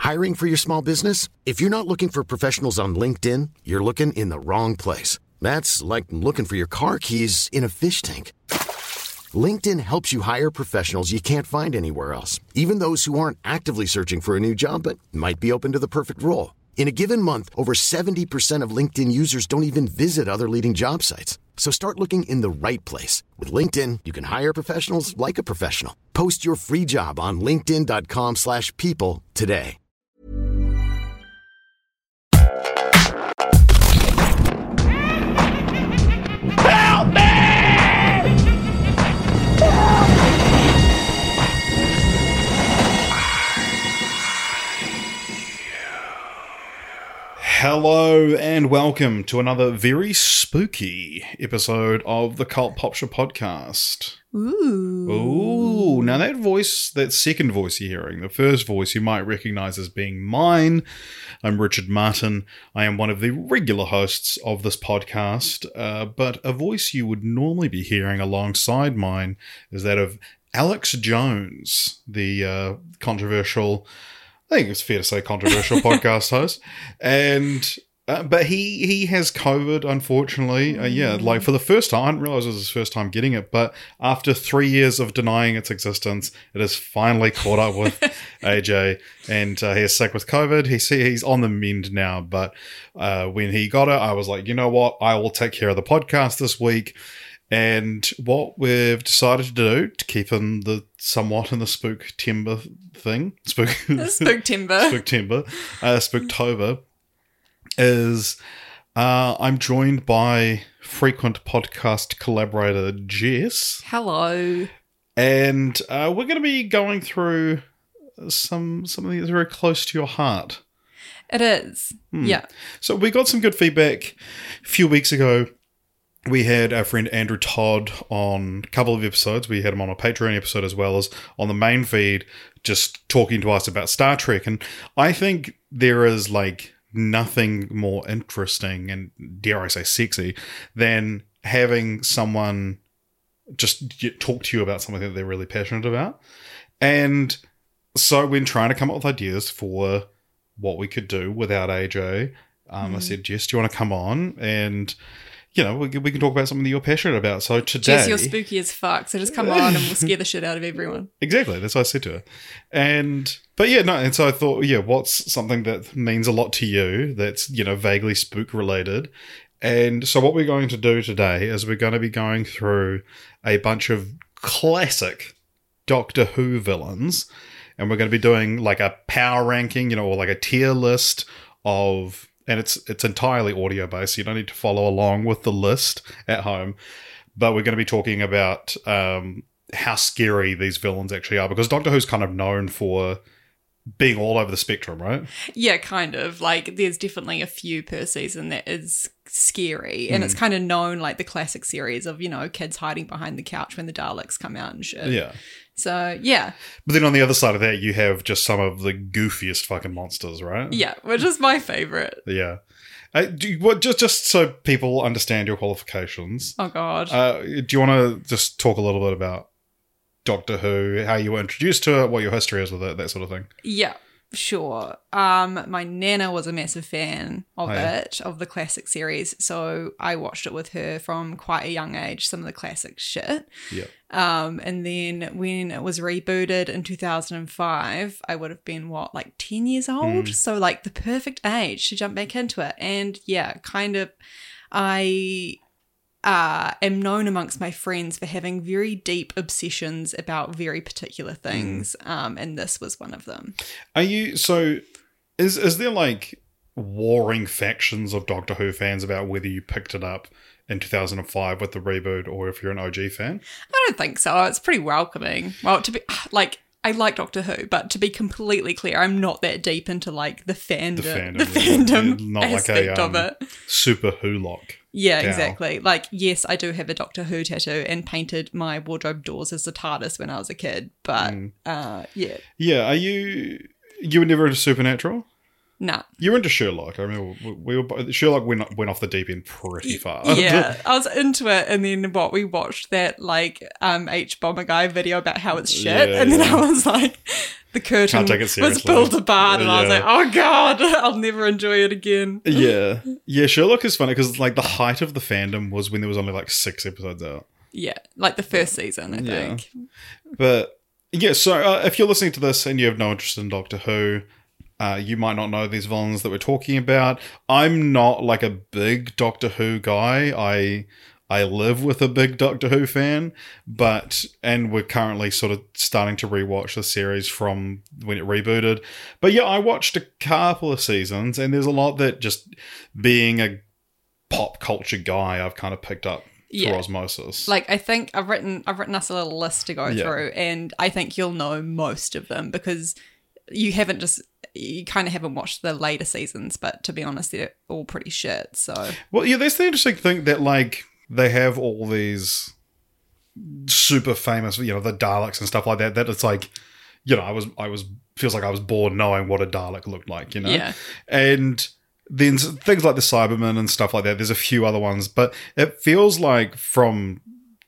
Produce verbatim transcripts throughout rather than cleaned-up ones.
Hiring for your small business? If you're not looking for professionals on LinkedIn, you're looking in the wrong place. That's like looking for your car keys in a fish tank. LinkedIn helps you hire professionals you can't find anywhere else, even those who aren't actively searching for a new job but might be open to the perfect role. In a given month, over seventy percent of LinkedIn users don't even visit other leading job sites. So start looking in the right place. With LinkedIn, you can hire professionals like a professional. Post your free job on linkedin.com slash people today. Help me! Hello and welcome to another very spooky episode of the Cult Popture podcast. Ooh. Ooh. Now that voice, that second voice you're hearing, the first voice you might recognize as being mine. I'm Richard Martin. I am one of the regular hosts of this podcast, uh, but a voice you would normally be hearing alongside mine is that of Alex Jones, the uh, controversial... I think it's fair to say controversial podcast host, and uh, but he he has COVID, unfortunately. Uh, yeah, like for the first time, I didn't realize it was his first time getting it, but after three years of denying its existence, it has finally caught up with A J, and uh, he is sick with COVID. He see he's on the mend now, but uh, when he got it, I was like, you know what, I will take care of the podcast this week. And what we've decided to do to keep him the somewhat in the spook timber thing, spook spook timber, spook timber, uh, Spooktober, is uh, I'm joined by frequent podcast collaborator Jess. Hello, and uh, we're going to be going through some something that's very close to your heart. It is, hmm. yeah. So we got some good feedback a few weeks ago. We had our friend Andrew Todd on a couple of episodes. We had him on a Patreon episode as well as on the main feed, just talking to us about Star Trek. And I think there is like nothing more interesting and, dare I say, sexy than having someone just get, talk to you about something that they're really passionate about. And so when trying to come up with ideas for what we could do without A J, um, mm. I said, Jess, do you want to come on? And... you know, we can, we can talk about something that you're passionate about. So today... Jess, you're spooky as fuck, so just come on and we'll scare the shit out of everyone. Exactly, that's what I said to her. And, but yeah, no, and so I thought, yeah, what's something that means a lot to you that's, you know, vaguely spook-related? And so what we're going to do today is we're going to be going through a bunch of classic Doctor Who villains, and we're going to be doing like a power ranking, you know, or like a tier list of... and it's it's entirely audio-based, so you don't need to follow along with the list at home. But we're going to be talking about um, how scary these villains actually are, because Doctor Who's kind of known for being all over the spectrum, right? Yeah, kind of. Like, there's definitely a few per season that is scary. And Mm. it's kind of known, like, the classic series of, you know, kids hiding behind the couch when the Daleks come out and shit. Yeah. So, yeah. But then on the other side of that, you have just some of the goofiest fucking monsters, right? Yeah, which is my favourite. Yeah. Uh, do you, what, just, just so people understand your qualifications. Oh, God. Uh, do you want to just talk a little bit about Doctor Who, how you were introduced to it, what your history is with it, that sort of thing? Yeah, sure. Um, my nana was a massive fan of Oh, yeah. it, of the classic series, so I watched it with her from quite a young age, some of the classic shit. Yeah. Um, and then when it was rebooted in two thousand five, I would have been, what, like ten years old? Mm. So, like, the perfect age to jump back into it. And, yeah, kind of, I... Uh, am known amongst my friends for having very deep obsessions about very particular things, mm. um, and this was one of them. Are you, so, is is there like warring factions of Doctor Who fans about whether you picked it up in two thousand five with the reboot or if you're an O G fan? I don't think so. It's pretty welcoming. Well, to be, like, I like Doctor Who, but to be completely clear, I'm not that deep into, like, the fandom, the fandom, the fandom yeah. Not aspect like a, um, of it. Super Who-lock. Yeah, gal. exactly. Like, yes, I do have a Doctor Who tattoo and painted my wardrobe doors as the TARDIS when I was a kid, but, mm. uh, yeah. Yeah, are you... You were never into Supernatural? Nah. You're into Sherlock. I remember we, we were bo- Sherlock went went off the deep end pretty far. Yeah, I was into it, and then what we watched that like um H Bomber guy video about how it's shit, Yeah, and then yeah. I was like, the curtain Can't take it was seriously. pulled apart, and I was Yeah. like, oh god, I'll never enjoy it again. yeah, yeah. Sherlock is funny because like the height of the fandom was when there was only like six episodes out. Yeah, like the first season, I Yeah. think. But yeah, so uh, if you're listening to this and you have no interest in Doctor Who, uh, you might not know these villains that we're talking about. I'm not like a big Doctor Who guy. I I live with a big Doctor Who fan, but and we're currently sort of starting to rewatch the series from when it rebooted. But yeah, I watched a couple of seasons, and there's a lot that just being a pop culture guy, I've kind of picked up Yeah. through osmosis. Like I think I've written I've written us a little list to go Yeah. through, and I think you'll know most of them because you haven't just you kind of haven't watched the later seasons, but to be honest, they're all pretty shit. So Well, yeah, that's the interesting thing that, like, they have all these super famous, you know, the Daleks and stuff like that, that it's like, you know, I was, I was, feels like I was born knowing what a Dalek looked like, you know? Yeah. And then s- things like the Cybermen and stuff like that, there's a few other ones, but it feels like from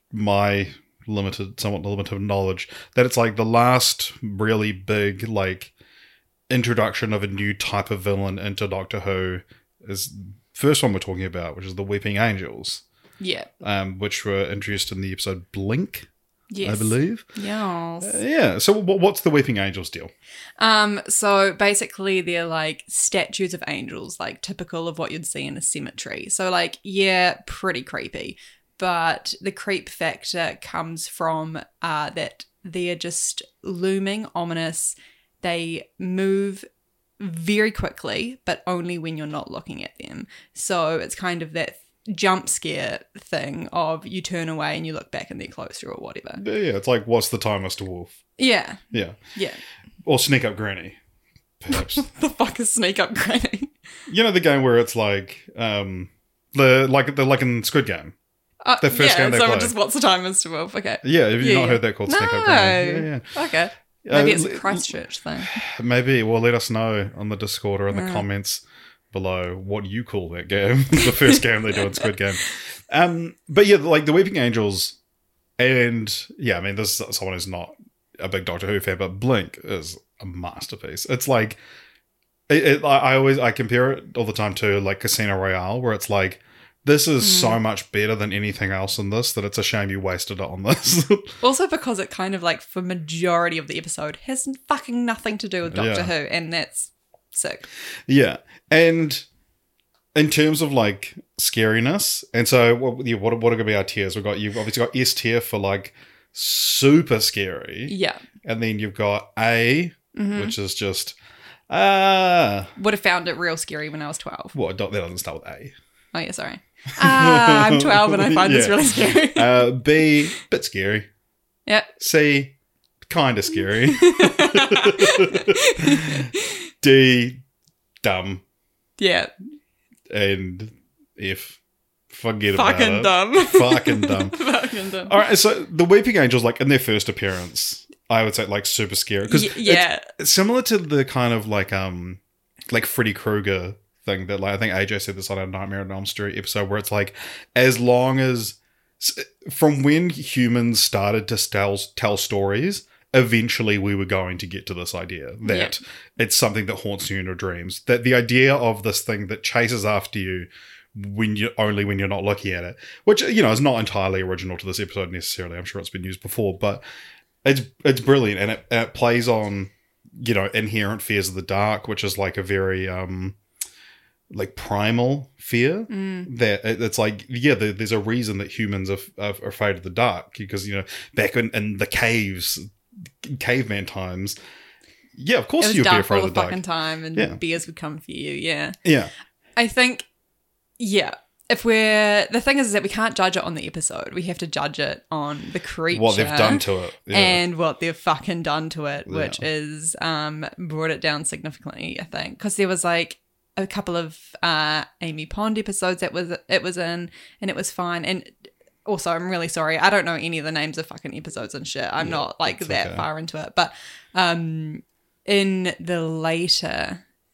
my limited, somewhat limited knowledge, that it's like the last really big, like, introduction of a new type of villain into Doctor Who is first one we're talking about, which is the Weeping Angels, yeah, um, which were introduced in the episode Blink, yes, I believe. Yes. Uh, yeah. So, wh- what's the Weeping Angels deal? Um, so basically they're like statues of angels, like typical of what you'd see in a cemetery. So like, yeah, pretty creepy. But the creep factor comes from uh, that they're just looming, ominous. They move very quickly, but only when you're not looking at them. So it's kind of that jump scare thing of you turn away and you look back and they're closer or whatever. Yeah, it's like, what's the time, Mister Wolf? Yeah, Yeah. yeah. Or Sneak Up Granny, perhaps. The fuck is Sneak Up Granny? You know the game where it's like, um, the like the like in Squid Game. Uh, The first yeah, game they so play. just what's the time, Mister Wolf? Okay. Yeah, have you Yeah, not yeah. heard that called No. Sneak Up Granny? Yeah, yeah. Okay. Maybe Uh, it's a l- Christchurch thing. Maybe. Well, let us know on the Discord or in the Yeah. comments below what you call that game. The first game they do in Squid Game. Um, but yeah, like the Weeping Angels, and yeah, I mean, this is someone who's not a big Doctor Who fan, but Blink is a masterpiece. It's like, it, it, I, I always I compare it all the time to like Casino Royale, where it's like, this is Mm. so much better than anything else in this that it's a shame you wasted it on this. Also because it kind of like for majority of the episode has fucking nothing to do with Doctor Yeah. Who, and that's sick. Yeah, and in terms of like scariness, and so what? Yeah, what, what are going to be our tiers? We've got you've obviously got S tier for like super scary, Yeah. and then you've got A, Mhm. which is just ah, Would have found it real scary when I was twelve. what? That doesn't start with A. Oh yeah, sorry. Ah, I'm twelve and I find this Yeah. really scary. Uh, B, bit scary. Yep. C, kind of scary. D, dumb, Yeah. and F, forget about Fucking it. dumb. Fucking dumb. Fucking dumb. All right, so the Weeping Angels, like in their first appearance, I would say like super scary because Y- yeah. it's similar to the kind of like um like Freddy Krueger thing that like I think A J said this on a Nightmare on Elm Street episode where it's like as long as s- from when humans started to tell tell stories, eventually we were going to get to this idea that it's something that haunts you in your dreams. That the idea of this thing that chases after you when you only when you're not looking at it, which you know is not entirely original to this episode necessarily. I'm sure it's been used before, but it's it's brilliant and it, and it plays on you know inherent fears of the dark, which is like a very um like primal fear that it- it's like yeah there, there's a reason that humans are, are afraid of the dark because you know back in, in the caves caveman times yeah of It course was you'd be dark afraid all of the the fucking dark time and Yeah. bears would come for you, yeah. yeah I think, yeah, if we're, the thing is, is that we can't judge it on the episode. We have to judge it on the creature. what they've done to it yeah. And what they've fucking done to it, which Yeah. is um brought it down significantly, I think. Because there was like a couple of uh Amy Pond episodes that was it was in, and it was fine. And also, I'm really sorry, I don't know any of the names of fucking episodes and shit. I'm Yeah, not like that's that okay. far into it. But um in the later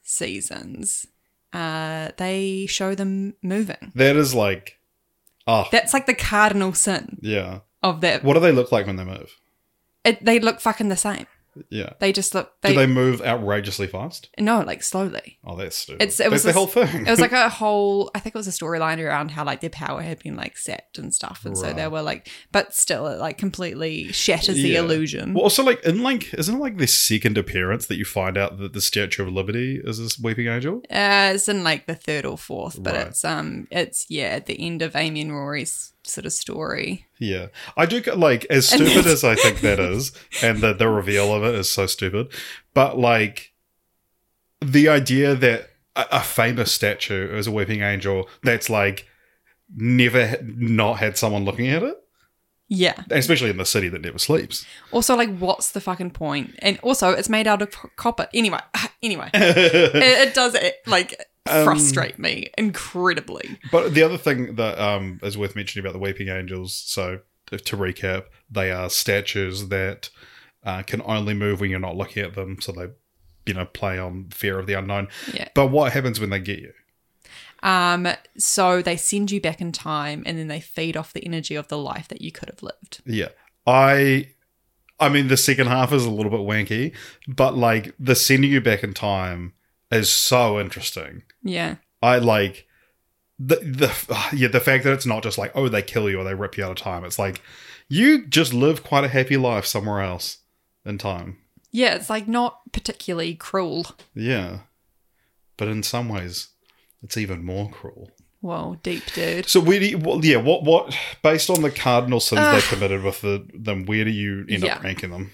seasons, uh, they show them moving. That is like, oh, That's like the cardinal sin yeah. of that. What do they look like when they move? It, they look fucking the same. Yeah. They just look. Do They, they move outrageously fast? no, like slowly. Oh, that's stupid. It's it that's was the this- whole thing. It was like a whole. I think it was a storyline around how like their power had been like sapped and stuff, and so they Right. were like, but still, it like completely shatters the Yeah. illusion. Well, also, like, in like, isn't it like the second appearance that you find out that the Statue of Liberty is this weeping angel? Uh, it's in like the third or fourth, but Right. it's um, it's yeah, at the end of Amy and Rory's sort of story. Yeah. I do get, like, as And stupid that's- as I think that is, and the, the reveal of it is so stupid, but, like, the idea that a, a famous statue is a weeping angel that's, like, never ha- not had someone looking at it, Yeah. especially in the city that never sleeps. Also, like, what's the fucking point? And also, it's made out of c- copper. Anyway, anyway, it, it does it like Um, frustrate me incredibly. But the other thing that um, is worth mentioning about the weeping angels, so to, to recap, they are statues that uh, can only move when you're not looking at them, so they, you know, play on fear of the unknown. Yeah. But what happens when they get you? Um, so they send you back in time, and then they feed off the energy of the life that you could have lived. Yeah. I I mean, the second half is a little bit wanky, but, like, the sending you back in time is so interesting. Yeah. I like the the yeah the fact that it's not just like, oh, they kill you or they rip you out of time. It's like you just live quite a happy life somewhere else in time. Yeah, it's like not particularly cruel. Yeah, but in some ways, it's even more cruel. Whoa, deep dude. So where do you, well, yeah, what what based on the cardinal sins they committed with the, them, where do you end Yeah. up ranking them?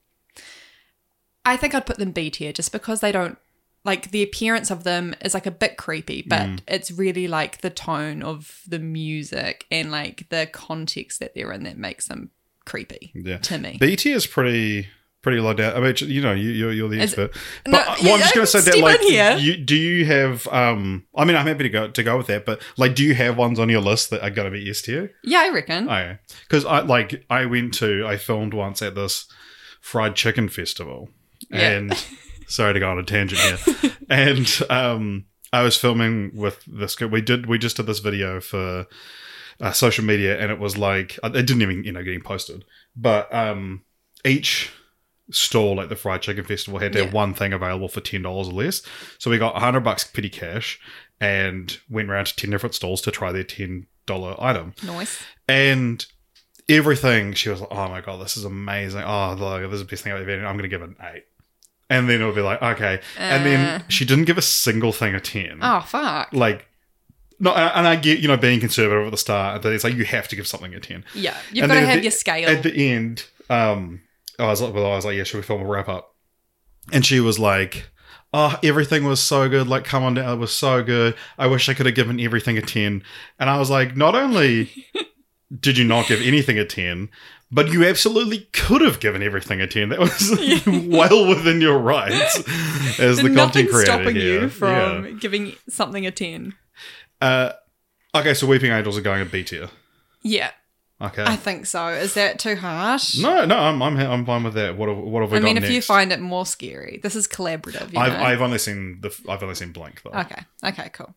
I think I'd put them B tier just because they don't like the appearance of them is like a bit creepy, but Mm. it's really like the tone of the music and like the context that they're in that makes them creepy Yeah, to me. B T is pretty pretty low down. I mean, you know, you, you're you're the Is- expert. no, But well, I'm just yeah, going to say that, step like, in here. you, do you have? Um, I mean, I'm happy to go to go with that, but like, do you have ones on your list that are going to be S tier? Yeah, I reckon. Oh, yeah, because I like I went to I filmed once at this fried chicken festival, Yeah. and sorry to go on a tangent here, and um, I was filming with this. We did we just did this video for uh, social media, and it was like it didn't even you know getting posted, but um, each stall at the fried chicken festival had to have Yeah. one thing available for ten dollars or less. So we got a hundred bucks petty cash and went around to ten different stalls to try their ten dollar item. Nice. And everything, she was like, "Oh my god, this is amazing! Oh, like, this is the best thing I've ever had. I'm going to give it an eight." And then it'll be like, okay. And Uh. then she didn't give a single thing a ten. Oh fuck. Like, no, and I get, you know, being conservative at the start, but it's like you have to give something a ten. Yeah, you've And got to then at have the- your scale. At the end, um, I was like, well, I was like, yeah, should we film a wrap up? And she was like, oh, everything was so good. Like, come on down, it was so good. I wish I could have given everything a ten. And I was like, not only did you not give anything a ten, but you absolutely could have given everything a ten. That was well within your rights as the Nothing's content creator stopping here. you from Yeah. giving something a ten. Uh, okay, so Weeping Angels are going a B tier. Yeah, Okay. I think so. Is that too harsh? no, no, I'm, I'm I'm fine with that. What have, what have we I got mean, if next? you find it more scary, this is collaborative. You I've know? I've only seen the I've only seen Blink though. Okay. Okay. Cool.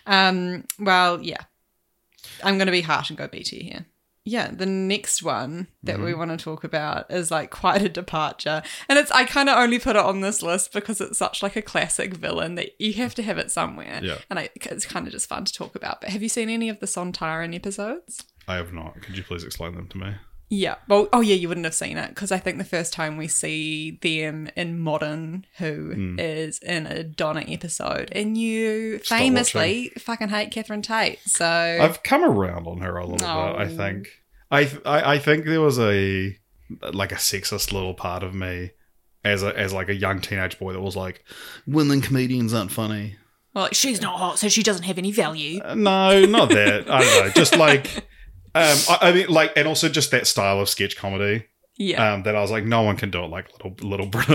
Um. Well, yeah. I'm going to be harsh and go B T here. Yeah. The next one that Mm-hmm. we want to talk about is like quite a departure, and it's I kind of only put it on this list because it's such like a classic villain that you have to have it somewhere. Yeah. And I, it's kind of just fun to talk about. But have you seen any of the Sontaran episodes? I have not. Could you please explain them to me? Yeah. Well, oh yeah, you wouldn't have seen it because I think the first time we see them in Modern, who is in a Donna episode, and you Stop famously fucking hate Catherine Tate. So I've come around on her a little bit. I Oh. think. I, th- I I think there was a like a sexist little part of me as a as like a young teenage boy that was like, women comedians aren't funny. well, like, she's not hot, so she doesn't have any value. Uh, No, not that. I don't know. Just like. Um, I, I mean, like, and also just that style of sketch comedy. Yeah. Um, that I was like, no one can do it like Little Little Britain,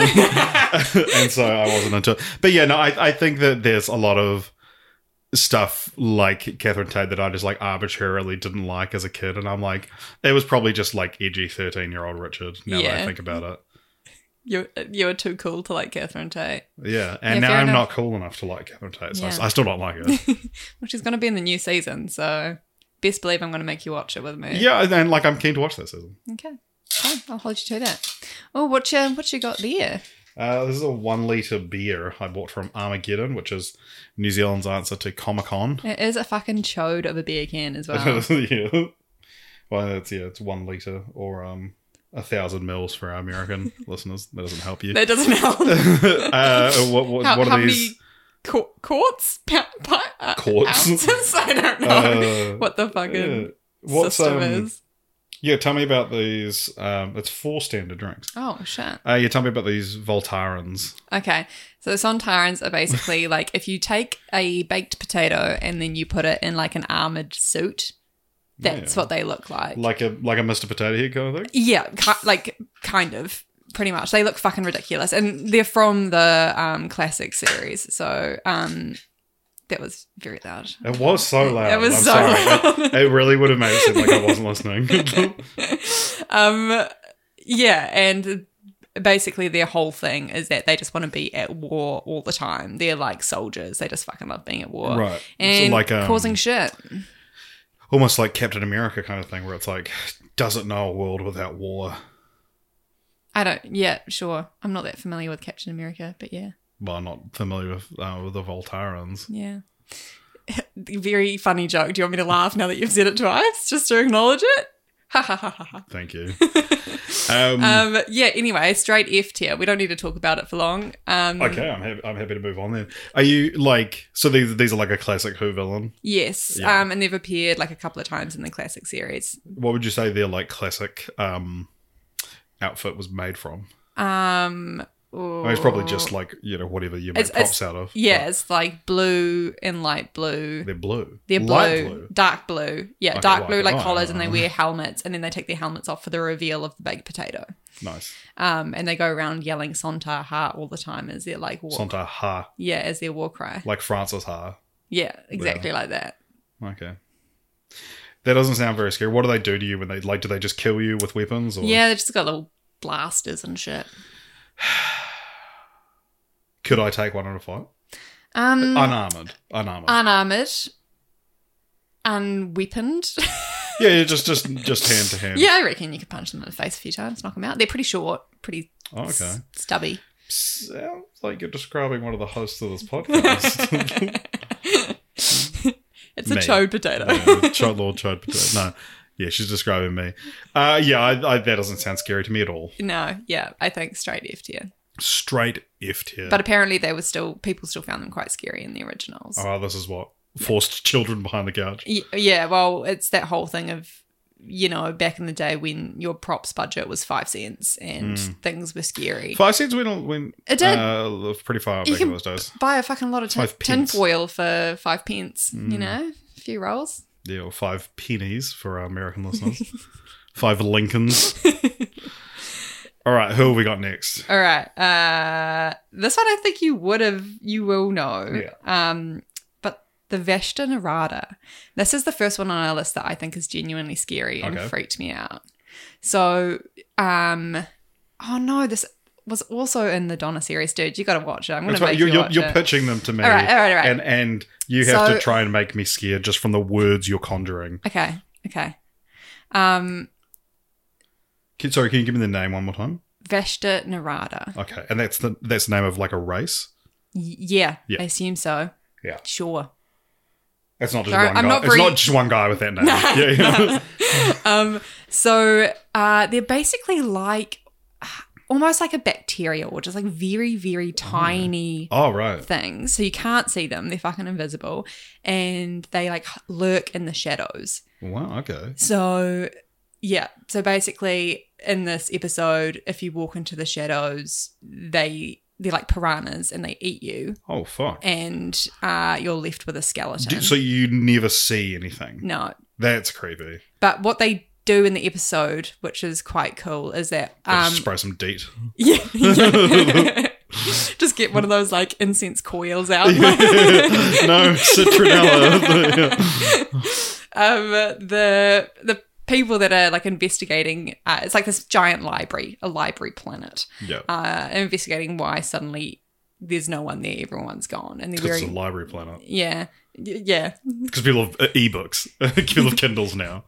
and so I wasn't into it. But yeah, no, I, I think that there's a lot of stuff like Catherine Tate that I just like arbitrarily didn't like as a kid, and I'm like, it was probably just like edgy thirteen year old Richard. Now that I Yeah. think about it, You're, you're too cool to like Catherine Tate. Yeah, and Yeah, now fair I'm enough. not cool enough to like Catherine Tate, so I- Yeah. I, still don't like it. Well, she's going to be in the new season, so best believe I'm going to make you watch it with me. Yeah, and then, like I'm keen to watch that season. Okay. Fine, I'll hold you to that. Oh, what you, what you got there? Uh, this is a one litre beer I bought from Armageddon, which is New Zealand's answer to Comic Con. It is a fucking chode of a beer can as well. yeah. Well, it's yeah, it's one litre or um a thousand mils for our American listeners. That doesn't help you. That doesn't help. uh, what what, how what how are many these? qu- quarts? Pa- pa- uh, Quarts? ounces? I don't know Uh, what the fucking Yeah. What's system um? is. Yeah, tell me about these. Um, it's four standard drinks. Oh, shit. Uh, yeah, tell me about these Voltarans. Okay, so the Sontarans are basically like if you take a baked potato and then you put it in like an armored suit, that's Yeah. what they look like. Like a like a Mister Potato Head kind of thing. Yeah, ki- like kind of, pretty much. They look fucking ridiculous, and they're from the um, classic series. So um, that was very loud. It was so loud. It was I'm so sorry. loud. It, it really would have made it seem like I wasn't listening. um, yeah, and basically their whole thing is that they just want to be at war all the time. They're like soldiers. They just fucking love being at war, Right. And So like, um, causing shit. Almost like Captain America kind of thing, where it's like, doesn't know a world without war. I don't. Yeah, sure. I'm not that familiar with Captain America, but yeah, Well, I'm not familiar with uh, with the Voltarans. yeah. Very funny joke. Do you want me to laugh now that you've said it twice, just to acknowledge it? Ha ha ha ha ha. Thank you. um, Um, yeah, anyway, straight F tier. We don't need to talk about it for long. Um, okay, I'm happy, I'm happy to move on then. Are you like, so these these are like a classic Who villain? Yes, Yeah. um, and they've appeared like a couple of times in the classic series. What would you say their like classic um, outfit was made from? Um, I mean, it's probably just like, you know, whatever you make It's- props it's- out of. yeah, it's like blue and light blue. but They're blue. They're blue, Light blue. dark blue. Yeah, Okay, dark like- blue, like oh, collars, and they oh. wear helmets, and then they take their helmets off for the reveal of the baked potato. Nice. Um, and they go around yelling "Sontar Ha" all the time as their like war. Santa Ha. Yeah, as their war cry. Like Francis Ha. Yeah, exactly like that. Okay. That doesn't sound very scary. What do they do to you when they, like, do they just kill you with weapons? Or? Yeah, they just got little blasters and shit. Could I take one in a fight? Um, Unarmored. Unarmored. unarmored, unweaponed. yeah, yeah, just just just hand to hand. Yeah, I reckon you could punch them in the face a few times, knock them out. They're pretty short, pretty Oh, okay. s- stubby. Sounds like you're describing one of the hosts of this podcast. It's a Me. chode potato. yeah, Ch- Lord Chode Potato. No. Yeah, she's describing me. Uh, yeah, I, I, that doesn't sound scary to me at all. No, yeah, I think straight F tier. Straight F tier. But apparently they were still, people still found them quite scary in the originals. Oh, this is what? Forced children behind the couch. Y- Yeah, well, it's that whole thing of, you know, back in the day when your props budget was five cents and things were scary. Five cents went, went It did. Uh, pretty far up You back in can those days. buy a fucking lot of tin, Five tin pence. foil for five pence, you know, a few rolls. Yeah, or five pennies for our American listeners. Five Lincolns. All right, who have we got next? All right. Uh, this one I think you would have, you will know. Yeah. Um, but the Vashta Narada. This is the first one on our list that I think is genuinely scary and Okay. freaked me out. So, um, oh no, this was also in the Donna series, dude. You got to watch it. I'm going That's to right. make You're, you you're, watch you're it. pitching them to me. All right, all right, all right. And, and you have So- to try and make me scared just from the words you're conjuring. Okay. Okay. Um, Can, sorry, can you give me the name one more time? Vashta Narada. Okay, and that's the that's the name of like a race? Y- yeah, Yeah. I assume so. Yeah. Sure. It's not just Sorry, one I'm guy. not It's very- not just one guy with that name. yeah, yeah. Um, so uh, they're basically like uh, almost like a bacteria, or just like very, very tiny Oh, right. things. So you can't see them; they're fucking invisible, and they like lurk in the shadows. Wow, okay. So yeah, so basically in this episode, if you walk into the shadows, they they're like piranhas and they eat you, Oh, fuck. and uh, you're left with a skeleton. Do- so you never see anything? no, That's creepy. but what they do in the episode, which is quite cool, is that They um, just spray some DEET. yeah, yeah. Just get one of those like incense coils out. no, citronella. um, the the people that are like investigating. Uh, it's like this giant library, a library planet. Yeah. Uh, investigating why suddenly there's no one there, everyone's gone, and they're Because very it's a library planet. yeah, y- yeah. Because people have uh, ebooks. People have Kindles now.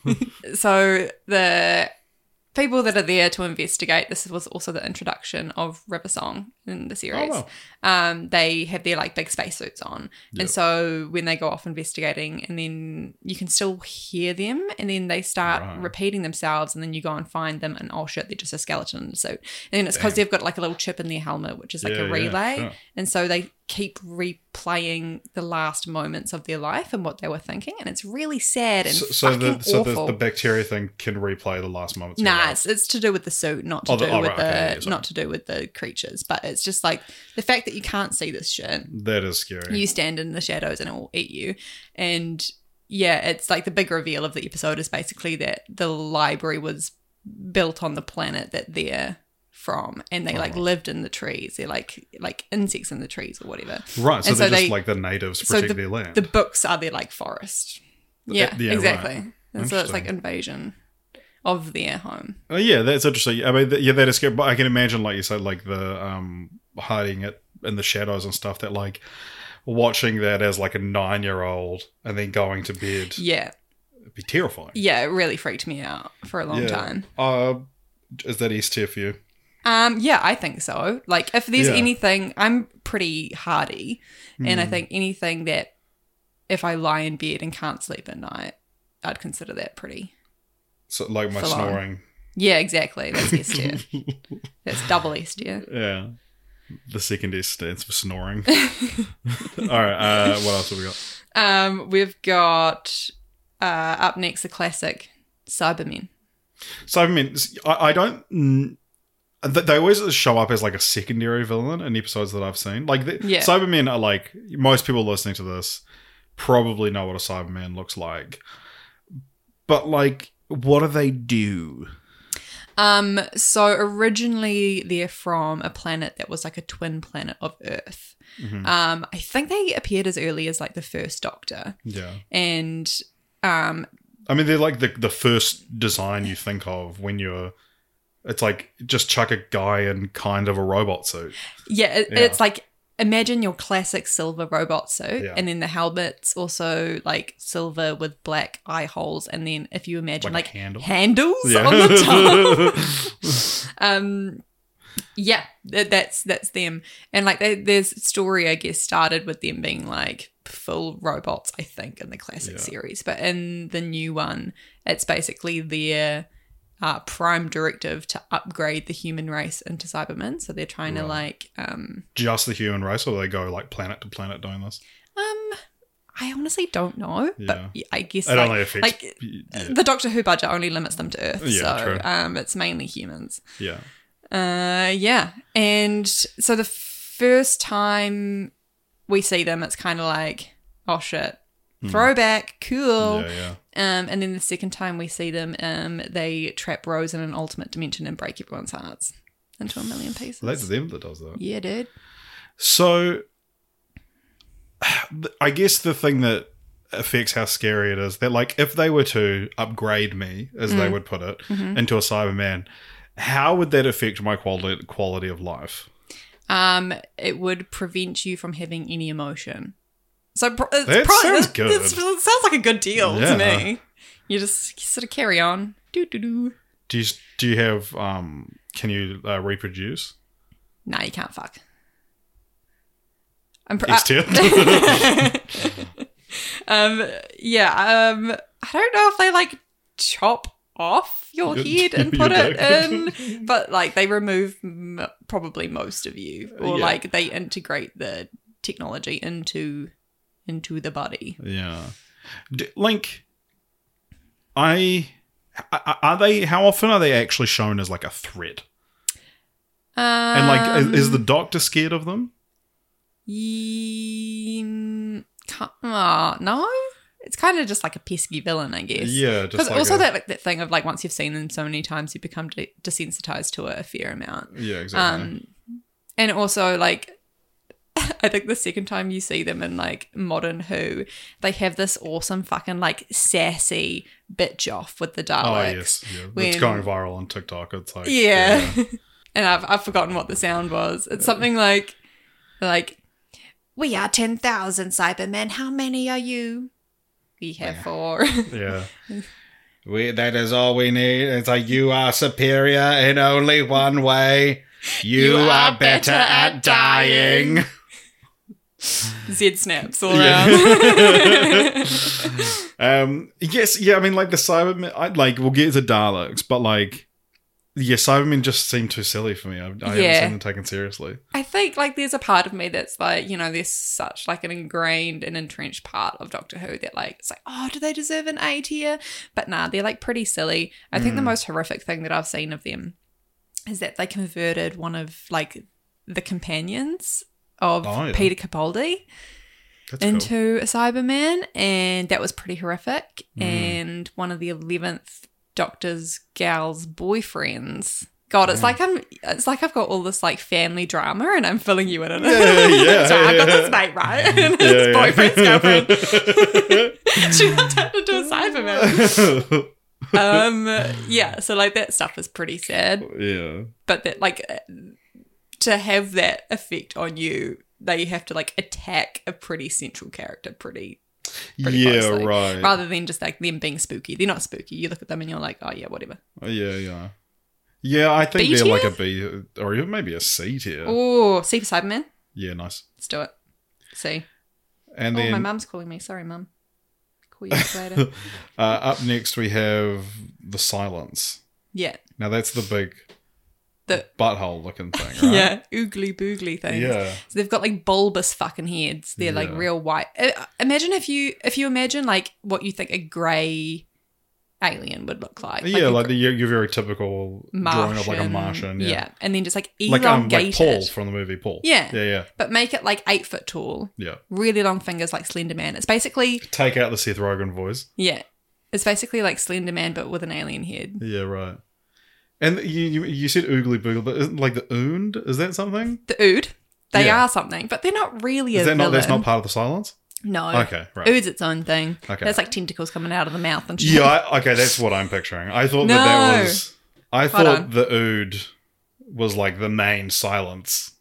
So the people that are there to investigate, this was also the introduction of River Song in the series. Oh, Um, they have their like big spacesuits on, Yep. and so when they go off investigating, and then you can still hear them, and then they start Right. repeating themselves, and then you go and find them, and oh shit, they're just a skeleton in a suit. And then it's because Damn. they've got like a little chip in their helmet, which is like Yeah, a yeah, relay, sure. and so they keep replaying the last moments of their life and what they were thinking, and it's really sad and So, so, fucking the, so the, awful. the bacteria thing can replay the last moments of your Nah, life. it's, it's to do with the suit, not to Oh, the- do oh, with right, the okay, yeah, sorry. not to do with the creatures. But it's just like the fact that you can't see this shit. That is scary. You stand in the shadows and it will eat you. And yeah, it's like the big reveal of the episode is basically that the library was built on the planet that they're from, and they like Oh. lived in the trees. They're like like insects in the trees or whatever. Right, so And they're so just they- like the natives so protecting the, their land. the books are their like forest. Yeah, yeah, exactly. right. And so it's like Interesting. invasion of their home. Oh, yeah, that's interesting. I mean, th- yeah, that is scary. But I can imagine, like you said, like the um, hiding it in the shadows and stuff. That like watching that as like a nine-year-old and then going to bed, Yeah. it'd be terrifying. Yeah, it really freaked me out for a long Yeah. time. Uh, is that S tier for you? Um, yeah, I think so. Like, if there's Yeah. anything, I'm pretty hardy, and I Hmm. think anything that if I lie in bed and can't sleep at night, I'd consider that pretty. So like my Full on. snoring. Yeah, exactly. That's S tier. That's double S tier. Yeah. The second S stands for snoring. All right. Uh, what else have we got? Um, we've got uh, up next the classic Cybermen. So I mean, I, I don't. mm, th- They always show up as like a secondary villain in episodes that I've seen. Like the, Yeah. Cybermen are like most people listening to this probably know what a Cyberman looks like, but like, what do they do? Um, so originally they're from a planet that was like a twin planet of Earth. Mhm. Um, I think they appeared as early as like the first Doctor, Yeah. and um, I mean, they're like the the first design you think of when you're. It's like just chuck a guy in kind of a robot suit. yeah, it, Yeah. it's like imagine your classic silver robot suit, Yeah. and then the helmet's also like silver with black eye holes, and then if you imagine Like like, a handle? handles Yeah. on the top. um, yeah, that, that's that's them, and like they, there's story I guess started with them being like full robots, I think, in the classic Yeah. series, but in the new one, it's basically their uh, prime directive to upgrade the human race into Cybermen. So they're trying to Right. like, um, Just the human race, or they go like planet to planet doing this? um, I honestly don't know, Yeah. but I guess It like, only affects. like yeah. the Doctor Who budget only limits them to Earth, Yeah, so true. um, it's mainly humans. yeah. Uh, yeah, and so the first time we see them, it's kind of like, oh shit, throwback, cool. Hmm. Yeah, yeah. Um, and then the second time we see them, um, they trap Rose in an alternate dimension and break everyone's hearts into a million pieces. That's them that does that. Yeah, dude. So, I guess the thing that affects how scary it is that, like, if they were to upgrade me, as Mm. they would put it, Mm-hmm. into a Cyberman, how would that affect my quality quality of life? Um, it would prevent you from having any emotion. So pro- it's That pro- sounds it- good. it's- It sounds like a good deal Yeah. to me. You just sort of carry on. Do do do. Do you do you have um? Can you uh, reproduce? Nah, you can't fuck. I'm pr- S tier. um, yeah. Um, I don't know if they like chop off your Your- head and your put it dick. in, but like they remove m- probably most of you, or Yeah. like they integrate the technology into into the body. Yeah. D- Link, I, I are they? How often are they actually shown as like a threat? Um, And like, is, is the Doctor scared of them? Ye- can't- ah, no, it's kind of just like a pesky villain, I guess. Yeah, just Because like also a- that like, that thing of like once you've seen them so many times, you become de- desensitized to it a fair amount. Yeah, exactly. Um, and also like I think the second time you see them in like modern Who, they have this awesome fucking like sassy bitch off with the Daleks. Oh yes, yeah. when- It's going viral on TikTok. It's like Yeah. yeah. And I've I've forgotten what the sound was. It's something like like we are ten thousand Cybermen. How many are you? We have four. Yeah. We, that is all we need. It's like, you are superior in only one way. You, You are, are better, better at at dying. Z snaps all Yeah. around. um, yes, yeah, I mean, like the Cybermen, I, like, we'll get to Daleks, but like, yeah, Cybermen just seem too silly for me. I, I haven't Yeah. seen them taken seriously. I think like there's a part of me that's like, you know, there's such like an ingrained and entrenched part of Doctor Who that like it's like, oh, do they deserve an A tier? But nah, they're like pretty silly. I think the most horrific thing that I've seen of them is that they converted one of like the companions of Oh, yeah. Peter Capaldi That's cool. into a Cyberman, and that was pretty horrific. And one of the eleventh Doctor's gal's boyfriends. God, it's like I'm. It's like I've got all this like family drama, and I'm filling you in on it. Yeah, yeah, so I've got yeah. this mate, right? And Yeah, his yeah. boyfriend's girlfriend. She got turned into a Cyberman. Um, yeah. So like that stuff is pretty sad, Yeah. but that like uh, to have that effect on you, they have to like attack a pretty central character pretty. pretty Yeah, closely, right. Rather than just like them being spooky. They're not spooky. You look at them and you're like, oh yeah, whatever. Yeah, yeah. Yeah, I think B they're like tier? a B, or even maybe a C tier. Oh, see for Cyberman? Yeah, nice. Let's do it. See. And Oh, then my mum's calling me. Sorry, mum. Call you back later. uh, up next we have The Silence. Yeah. Now that's the big The butthole looking thing, right? yeah, oogly boogly things. Yeah. So they've got like bulbous fucking heads. They're like Yeah. real white. Uh, Imagine if you if you imagine like what you think a grey alien would look like. Yeah, a like gr- the, your, your very typical drawing of like a Martian. Yeah. And then just like Like, um, elongated. like Paul from the movie Paul. Yeah. Yeah, yeah. But make it like eight foot tall. Yeah. Really long fingers like Slender Man. It's basically Take out the Seth Rogen voice. yeah. It's basically like Slender Man but with an alien head. Yeah, right. And you you, you said oogly boogle, but isn't like the oond? Is that something? The Ood. They Yeah. are something, but they're not really a Is that not? That's villain. not part of The Silence. No. Okay, right. Ood's its own thing. Okay. That's like tentacles coming out of the mouth and shit. Yeah, I, okay, that's what I'm picturing. I thought that No. that was. I Hold thought on. the ood was like the main silence.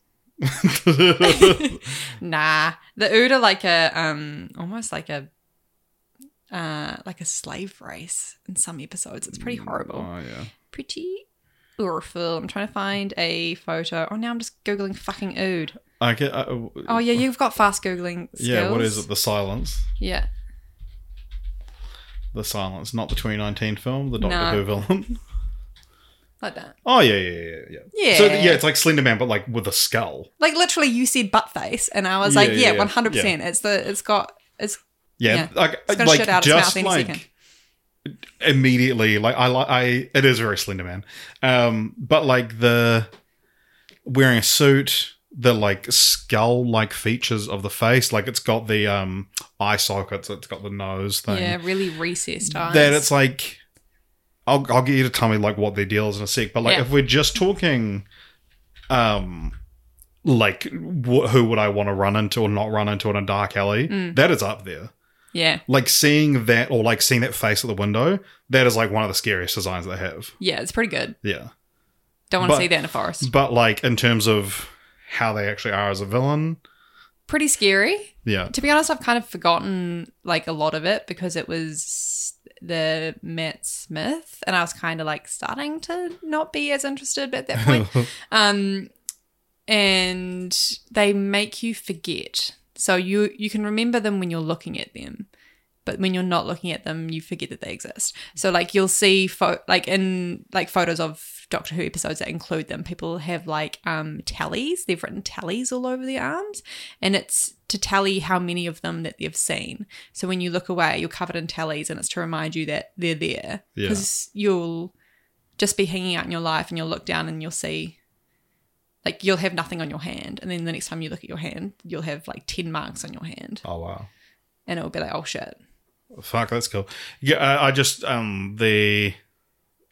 Nah. The Ood are like a um almost like a uh like a slave race in some episodes. It's pretty horrible. Oh yeah. Pretty awful. I'm trying to find a photo. Oh, now I'm just googling fucking Ood. Okay. Uh, Oh yeah, you've got fast googling skills. yeah. What is it? The Silence. Yeah. The Silence, not the twenty nineteen film, the Doctor No. Who villain. Like that. Oh yeah, yeah, yeah, yeah. Yeah. So yeah, it's like Slender Man, but like with a skull. Like literally you said butt face and I was Yeah, like, yeah, yeah, yeah. one hundred percent. It's the it's got it's Yeah, Yeah. like It's gonna like shit out its just mouth any like second. immediately, like I like I it is very Slender Man, um, but like the wearing a suit, the like skull like features of the face, like it's got the um eye sockets, it's got the nose thing. yeah, really recessed eyes. That it's like I'll I'll get you to tell me like what their deal is in a sec, but like Yeah. if we're just talking, um, like wh- who would I want to run into or not run into in a dark alley? Mm. That is up there. Yeah. Like seeing that or like seeing that face at the window, that is like one of the scariest designs they have. Yeah, it's pretty good. Yeah, Don't want to But- see that in a forest. but like in terms of how they actually are as a villain, Pretty scary. yeah, To be honest, I've kind of forgotten like a lot of it because it was the Matt Smith and I was kind of like starting to not be as interested at that point. um, and they make you forget. So you you can remember them when you're looking at them, but when you're not looking at them, you forget that they exist. So like you'll see pho- like in like photos of Doctor Who episodes that include them, people have like um tallies. They've written tallies all over their arms, and it's to tally how many of them that they've seen. So when you look away, you're covered in tallies, and it's to remind you that they're there Yeah. because you'll just be hanging out in your life, and you'll look down and you'll see. Like you'll have nothing on your hand, and then the next time you look at your hand, you'll have like ten marks on your hand, oh wow. and it'll be like, oh shit. Fuck, that's cool. Yeah, uh, I just um the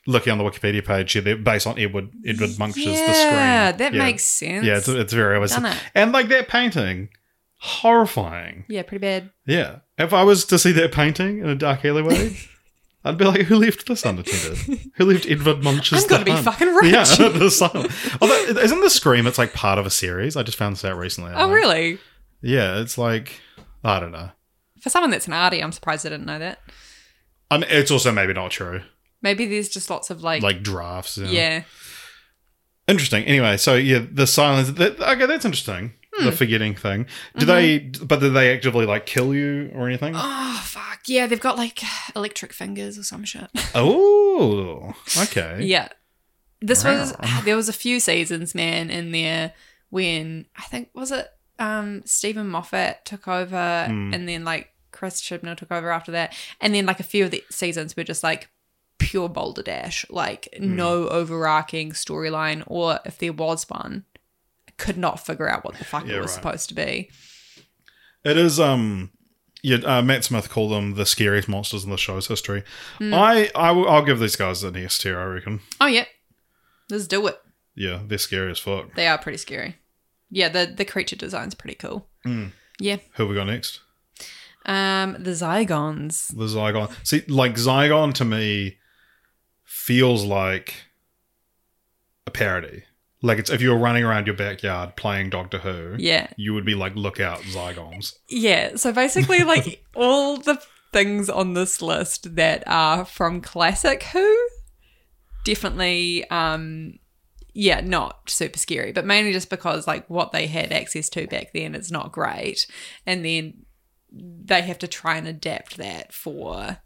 looking on the Wikipedia page, yeah, they're based on Edward Edward Munch's The Scream. Yeah, that Yeah. makes sense. Yeah, it's, it's very obvious. Done it. And like that painting, horrifying. Yeah, pretty bad. Yeah. If I was to see that painting in a dark alleyway, I'd be like, who left this unattended? Who left Edward Munch's I'm gonna The be Hunt? fucking rich. Yeah, the silent. Although, isn't The Scream, it's like part of a series? I just found this out recently. I Oh, think. really? Yeah, it's like, I don't know. For someone that's an arty, I'm surprised I didn't know that. I mean, it's also maybe not true. Maybe there's just lots of like, Like drafts. Yeah. yeah. Interesting. Anyway, so yeah, the silence. That, okay, that's interesting. The forgetting thing. Do they? But do they actively like kill you or anything? Oh fuck yeah, they've got like electric fingers or some shit. Oh, okay. Yeah, this was there was a few seasons, man, in there when I think was it um Stephen Moffat took over, and then like Chris Chibnall took over after that, and then like a few of the seasons were just like pure Boulder Dash, like no overarching storyline, or if there was one, could not figure out what the fuck Yeah, it was right. supposed to be. It is. Um. Yeah. Uh, Matt Smith called them the scariest monsters in the show's history. Hmm. I. I. will- I'll give these guys an S tier. I reckon. Oh yeah, let's do it. Yeah, they're scary as fuck. They are pretty scary. Yeah, the the creature design's pretty cool. Yeah. Who have we got next? Um, the Zygons. The Zygon. See, like Zygon to me feels like a parody. Like it's if you were running around your backyard playing Doctor Who, Yeah. you would be like, look out, Zygons. Yeah. So basically, like all the things on this list that are from classic Who, definitely, um, yeah, not super scary, but mainly just because like what they had access to back then is not great, and then they have to try and adapt that for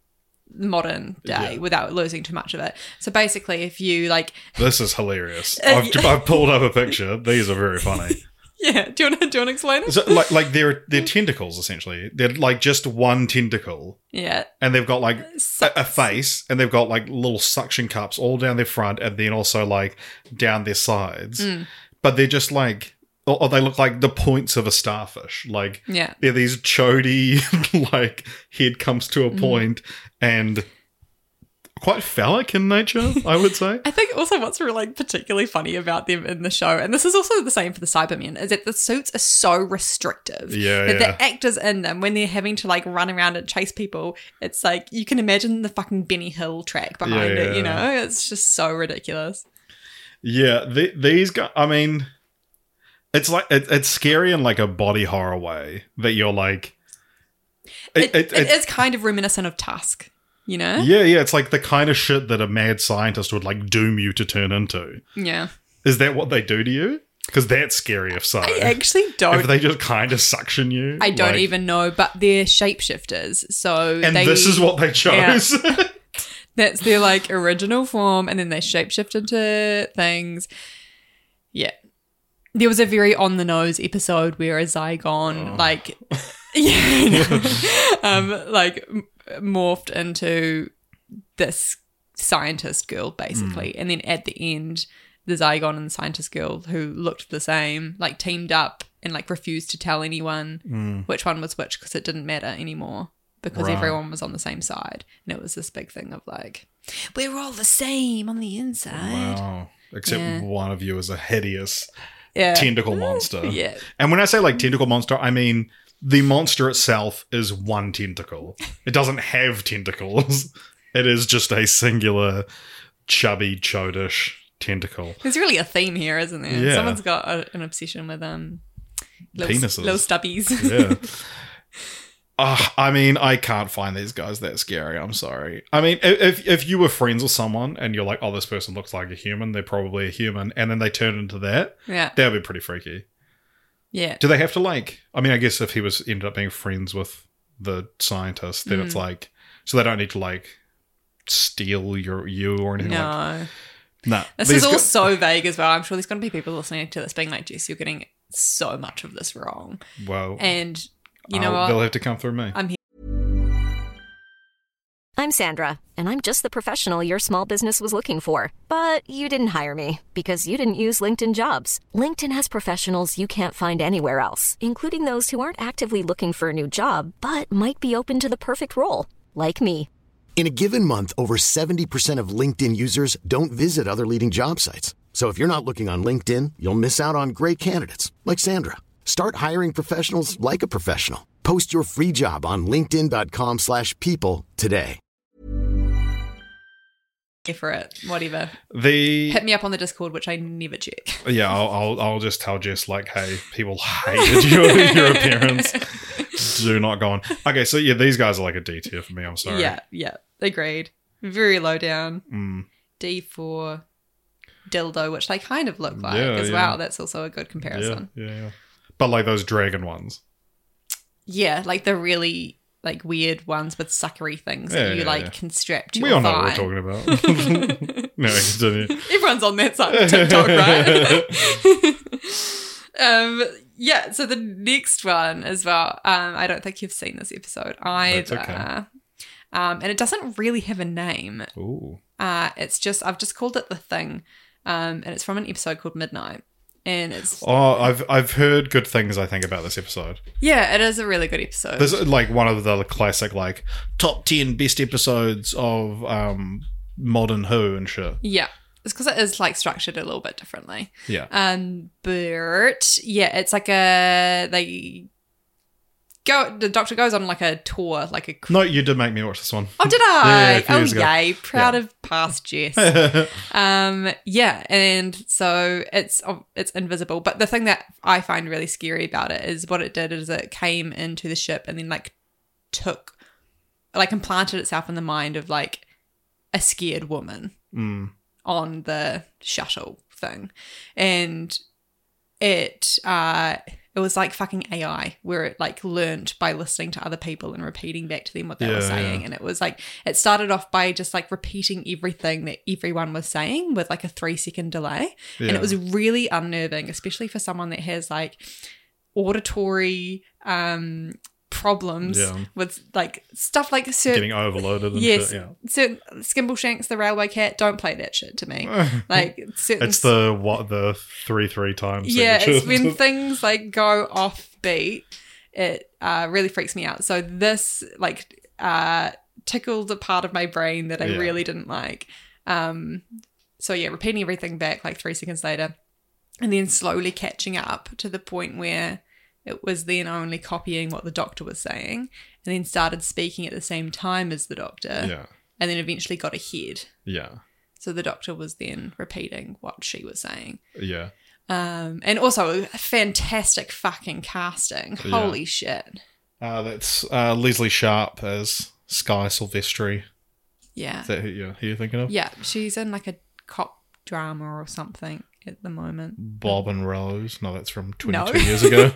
modern day Yeah. without losing too much of it. So basically, if you like, This is hilarious. Uh, I've, yeah. I've pulled up a picture. These are very funny. yeah, do you want to do you want to explain it? So, like, like they're they're tentacles essentially. They're like just one tentacle, Yeah. and they've got like a, a Sucks. face, and they've got like little suction cups all down their front, and then also like down their sides. Mm. But they're just like, or, or they look like the points of a starfish. Like Yeah. they're these chody, like head comes to a Mm. point and quite phallic in nature, I would say. I think also what's really like particularly funny about them in the show, and this is also the same for the Cybermen, is that the suits are so restrictive. Yeah, that yeah. the actors in them, when they're having to like run around and chase people, it's like you can imagine the fucking Benny Hill track behind Yeah, it. You yeah. know, it's just so ridiculous. Yeah, the, these guys. I mean, it's like it, it's scary in like a body horror way that you're like. It, It, it is kind of reminiscent of Tusk. You know? Yeah, yeah, it's like the kind of shit that a mad scientist would like doom you to turn into. Yeah. Is that what they do to you? Because that's scary if so. I actually don't. If they just kind of suction you. I don't like- even know, but they're shapeshifters. So And they, this is what they chose. That's their like original form, and then they shapeshift into things. Yeah. There was a very on the nose episode where a Zygon like yeah, um like m- morphed into this scientist girl basically. And then at the end the Zygon and the scientist girl who looked the same like teamed up and like refused to tell anyone which one was which because it didn't matter anymore. Because Right. everyone was on the same side. And it was this big thing of like, we're all the same on the inside. Wow. Except Yeah. one of you is a hideous Yeah. tentacle monster. Yeah. And when I say like tentacle monster, I mean the monster itself is one tentacle. It doesn't have tentacles. It is just a singular, chubby, chodish tentacle. There's really a theme here, isn't there? Yeah. Someone's got a, an obsession with um little, Penises. little stubbies. Yeah. Uh, I mean, I can't find these guys that scary. I'm sorry. I mean, i- if if you were friends with someone and you're like, oh, this person looks like a human, they're probably a human, and then they turn into that, yeah. that would be pretty freaky. Yeah. Do they have to like? I mean, I guess if he was ended up being friends with the scientist, then Mm. it's like, so they don't need to like steal your you or anything like. No. Nah, This these is all gu- so vague as well. I'm sure there's going to be people listening to this being like, Jess, you're getting so much of this wrong. well, And you know I'll- what? they'll have to come through me. I'm here. I'm Sandra, and I'm just the professional your small business was looking for. But you didn't hire me because you didn't use LinkedIn Jobs. LinkedIn has professionals you can't find anywhere else, including those who aren't actively looking for a new job, but might be open to the perfect role, like me. In a given month, over seventy percent of LinkedIn users don't visit other leading job sites. So if you're not looking on LinkedIn, you'll miss out on great candidates like Sandra. Start hiring professionals like a professional. Post your free job on linkedin.com slash people today. For it, whatever. The Hit me up on the Discord, which I never check. yeah, I'll, I'll I'll just tell Jess like, hey, people hated your your appearance. Do not go on. Okay, so yeah, these guys are like a D tier for me. I'm sorry. Yeah, yeah, agreed. Very low down. Mm. D for dildo, which they kind of look like Yeah, as yeah. well. That's also a good Yeah, comparison. yeah, yeah. But like those dragon ones. Yeah, like the really like weird ones with suckery things Yeah, that you yeah, like yeah. can strap to We your all know thigh. what we're talking about. No, continue. Everyone's on that side of TikTok, right? um, yeah, so the next one as well. Um, I don't think you've seen this episode either. That's okay. Um, and it doesn't really have a name. Ooh. Uh, it's just, I've just called it The Thing. Um, and it's from an episode called Midnight. And it's, Oh, I've I've heard good things, I think, about this episode. yeah, it is a really good episode. This is like one of the classic like top ten best episodes of um modern Who and shit. yeah. It's because it is like structured a little bit differently. Yeah. Um, but yeah, it's like a, they go, the doctor goes on like a tour, like a, No, you did make me watch this one. oh, did Yeah, I? a few oh, years ago. yay. Proud Yeah. of past Jess. um, yeah. And so it's, oh, it's invisible. But the thing that I find really scary about it is what it did is it came into the ship and then like took, like implanted itself in the mind of like a scared woman Mm. on the shuttle thing. And it, uh, it was like fucking A I where it like learned by listening to other people and repeating back to them what they Yeah, were saying. yeah. And it was like, it started off by just like repeating everything that everyone was saying with like a three second delay. And Yeah. it was really unnerving, especially for someone that has like auditory um, problems Yeah. with like stuff like certain, Getting overloaded and yes, shit, yeah. certain Skimbleshanks, the railway cat, don't play that shit to me. Like certain It's the what the three three times. yeah, signature. it's when things like go off beat, it uh, really freaks me out. So this like uh, tickled a part of my brain that I Yeah. really didn't like. Um, so yeah, repeating everything back like three seconds later, and then slowly catching up to the point where it was then only copying what the doctor was saying, and then started speaking at the same time as the doctor, Yeah. and then eventually got ahead. Yeah. So the doctor was then repeating what she was saying. Yeah. Um, and also fantastic fucking casting. Yeah. Holy shit. Uh, that's uh, Leslie Sharp as Sky Silvestri. Yeah. Is that who you're, who you're thinking of? Yeah. She's in like a cop drama or something at the moment. Bob and Rose. No, that's from twenty-two No. years ago.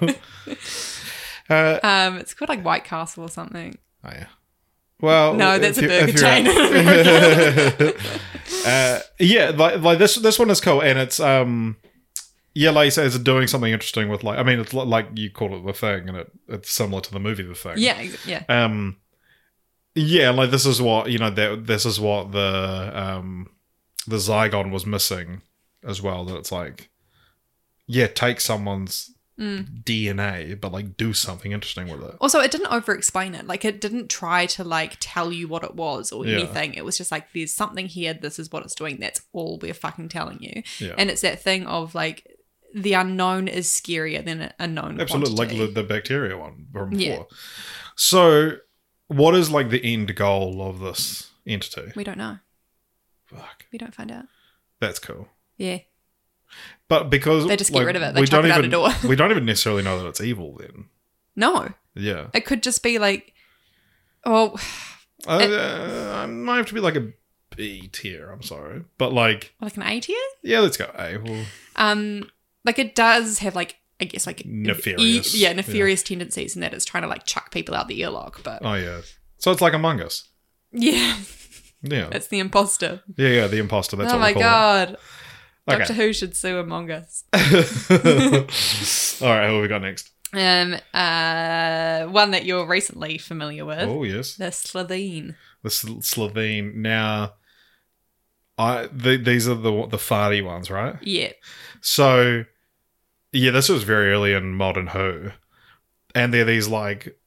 uh, Um, it's called like White Castle or something. oh, yeah. Well, No, that's if a you- burger if you're- chain. uh, yeah, like, like this this one is cool, and it's um, yeah, like you say, it's doing something interesting with like I mean, it's li- like you call it The Thing, and it it's similar to the movie The Thing. Yeah. ex- Yeah. Um, yeah, like this is what you know. That this is what the um, the Zygon was missing as well. That it's like, yeah, take someone's Mm. D N A, but like do something interesting with it. Also, it didn't over explain it. Like, it didn't try to like tell you what it was or Yeah. anything. It was just like, there's something here. This is what it's doing. That's all we're fucking telling you. Yeah. And it's that thing of like, the unknown is scarier than a known Absolutely, quantity. like the, the bacteria one from before. Yeah. So, what is like the end goal of this entity? We don't know. Fuck, We don't find out. that's cool. Yeah. But because They just get like, rid of it. They we chuck don't it out even a door. we don't even necessarily know that it's evil. Then, No. yeah, It could just be like, oh, uh, It- uh, it might have to be like a B tier. I'm sorry, but like, like an A tier? yeah, let's go A. Well, Um, like it does have like, I guess like Nefarious. e- yeah, nefarious tendencies, in that it's trying to like chuck people out the earlock. But oh yeah, so it's like Among Us. yeah, Yeah, it's the imposter. yeah, yeah, the imposter. That's oh what my we call god, Okay. Doctor Who should sue Among Us. it. All right, who have we got next? Um, uh, one that you're recently familiar with, Oh yes, the Slitheen. the Sl- Slovene. Now, I the, these are the the farty ones, right? Yeah, So, yeah, this was very early in Modern Who, and they're these like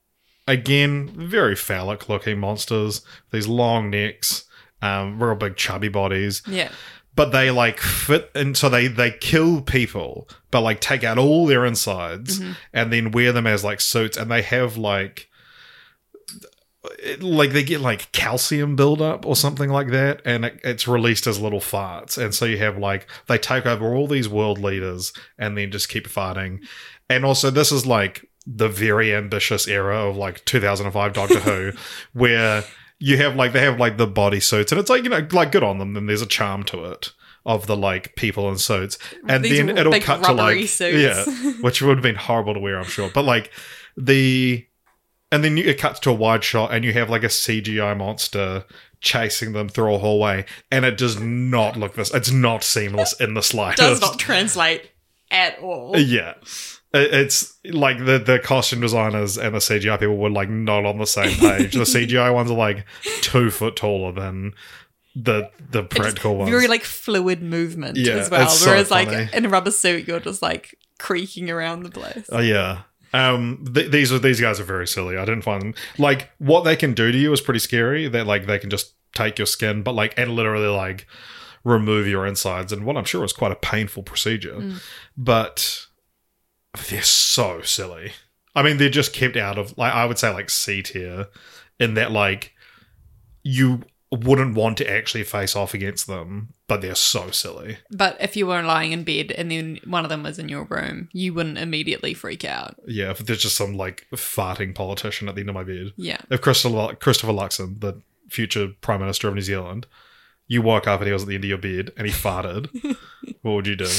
again, very phallic looking monsters. These long necks, um, real big chubby bodies. Yeah. But they like fit, and so they they kill people, but like take out all their insides Mm-hmm. and then wear them as like suits, and they have like. It, like they get like calcium buildup or something like that, and it, it's released as little farts, and so you have like they take over all these world leaders and then just keep farting. And also this is like the very ambitious era of like two thousand five Doctor Who, where you have like they have like the bodysuits, and it's like, you know, like good on them, and there's a charm to it of the like people in suits, and These then it'll big cut to rubbery like suits. yeah, which would have been horrible to wear, I'm sure, but like the. And then it cuts to a wide shot, and you have like a C G I monster chasing them through a hallway, and it does not look this. It's not seamless in the slightest. Does not translate at all. Yeah, It- it's like the the costume designers and the C G I people were like not on the same page. The C G I ones are like two foot taller than the the practical ones. Very like fluid movement Yeah, as well. it's so Whereas like funny. in a rubber suit, you're just like creaking around the place. Oh yeah. Um, th- these are these guys are very silly. I didn't find them like what they can do to you is pretty scary. That like they can just take your skin, but like and literally like remove your insides, and what I'm sure is quite a painful procedure. Mm. But they're so silly. I mean, they're just kept out of like I would say like C tier in that like you wouldn't want to actually face off against them, but they're so silly. But if you were lying in bed and then one of them was in your room, you wouldn't immediately freak out. Yeah, if there's just some like farting politician at the end of my bed. Yeah. If Christopher, Christopher Luxon, the future Prime Minister of New Zealand, you woke up and he was at the end of your bed and he farted, what would you do?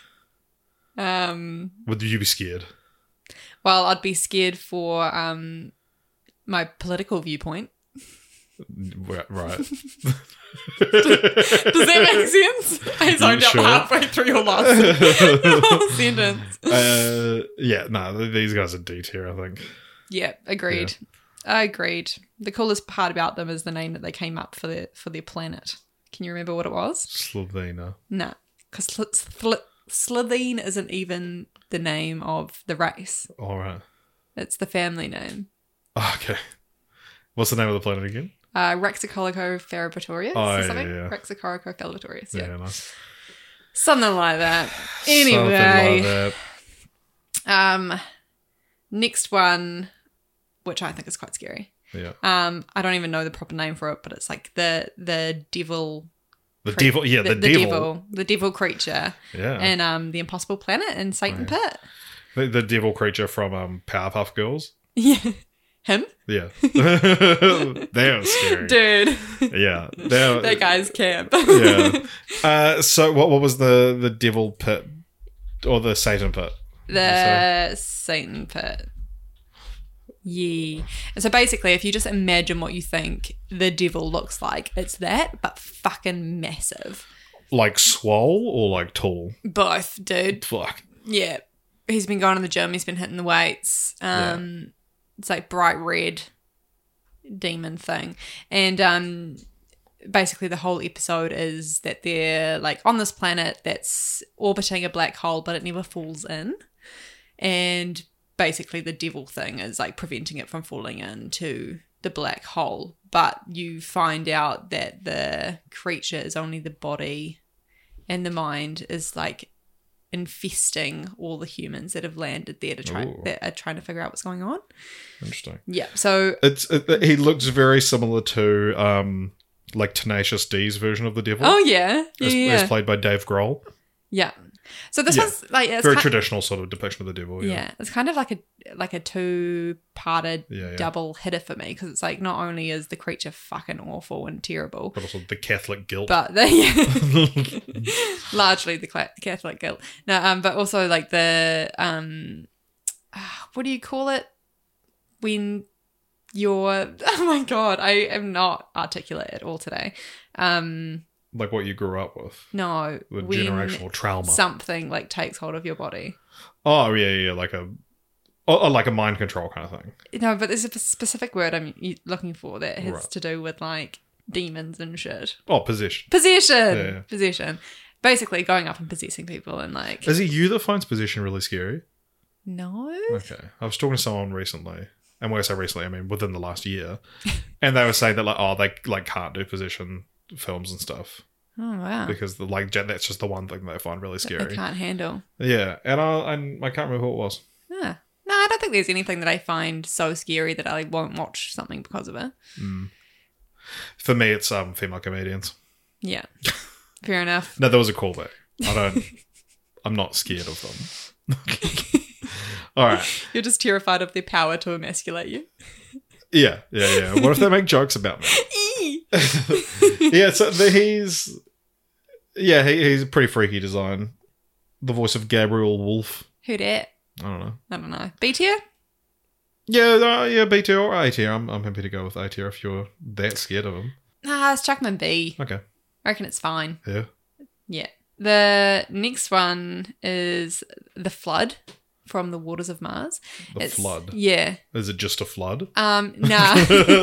Um, Would you be scared? well, I'd be scared for um, my political viewpoint. Right. right. Does that make sense? I zoned out Sure. halfway through your last your last sentence. uh, yeah, no, th- these guys are D tier, I think. Yeah, agreed. Agreed. The coolest part about them is the name that they came up for their for their planet. Can you remember what it was? Slovenia. Nah, because Sl- Sl- Slitheen isn't even the name of the race. All right. It's the family name. Oh, okay. What's the name of the planet again? Uh, Raxacolico Ferrobatorius Oh, or yeah, something? yeah. Raxacolico Ferrobatorius, Yeah, yeah. nice. Something like that. Something Anyway, like that. um, next one, which I think is quite scary. Yeah. Um, I don't even know the proper name for it, but it's like the the devil, The cre- devil, yeah, the, devil. the devil creature, Yeah. and um, the Impossible Planet and Satan Oh, Pit. The, the devil creature from um, Powerpuff Girls. Yeah, him, Yeah. They're scary. dude. Yeah. They're, That guy's camp. yeah. Uh, so what what was the, the devil pit or the Satan pit? The Satan Pit. Yeah. And so basically, if you just imagine what you think the devil looks like, it's that, but fucking massive. Like swole or like tall? Both, dude. Fuck. Yeah. He's been going to the gym, he's been hitting the weights. Um, It's like bright red demon thing. And um, basically the whole episode is that they're like on this planet that's orbiting a black hole, but it never falls in. And basically the devil thing is like preventing it from falling into the black hole. But you find out that the creature is only the body, and the mind is like infesting all the humans that have landed there to try Ooh. that are trying to figure out what's going on. Interesting. Yeah. So It's it, he looks very similar to um like Tenacious D's version of the devil. oh yeah, yeah, as, yeah. as played by Dave Grohl. yeah. So this Yeah. one's like it's Very ki- traditional sort of depiction of the devil. Yeah. Yeah. It's kind of like a like a two parted Yeah, yeah. double hitter for me, because it's like not only is the creature fucking awful and terrible, But also the Catholic guilt. but the, yeah, largely the cla- Catholic guilt. No, um, but also like the um, ah, what do you call it when you're? Oh my god, I am not articulate at all today. Um, like what you grew up with. no, The when generational trauma. something like takes hold of your body. Oh yeah, yeah, like a, oh, like a mind control kind of thing. No, but there's a specific word I'm looking for that has Right. to do with like demons and shit. Oh, possession. Possession, Yeah, yeah. possession. Basically, going up and possessing people and like Is it you that finds possession really scary? no. Okay, I was talking to someone recently and when I say recently, I mean within the last year, and they were saying that like, oh, they like can't do possession films and stuff Oh, wow. because the, like that's just the one thing they find really That scary. they can't handle. Yeah, and I and I can't remember who it was. Yeah. No, I don't think there's anything that I find so scary that I won't watch something because of it. For me, it's um female comedians. Yeah. Fair enough. No, there was a callback. I don't. I'm not scared of them. All right. You're just terrified of their power to emasculate you. Yeah, yeah, yeah. What if they make jokes about me? Yeah, so the, he's yeah, he, he's a pretty freaky design. The voice of Gabriel Wolf. Who dat? I don't know. I don't know. B tier? Yeah, uh, yeah, B tier or A tier. I'm I'm happy to go with A tier if you're that scared of him. Nah, it's chuck him in B. Okay. I reckon it's fine. Yeah. Yeah. The next one is The Flood from the Waters of Mars. The Flood? Yeah. Is it just a flood? Um, nah.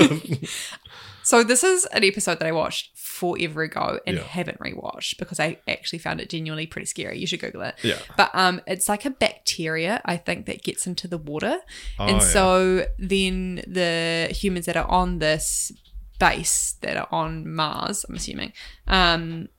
So this is an episode that I watched forever ago and Yeah. haven't rewatched because I actually found it genuinely pretty scary. You should Google it. Yeah. But um, it's like a bacteria, I think, that gets into the water. Oh, and yeah. so then the humans that are on this base, that are on Mars, I'm assuming, um,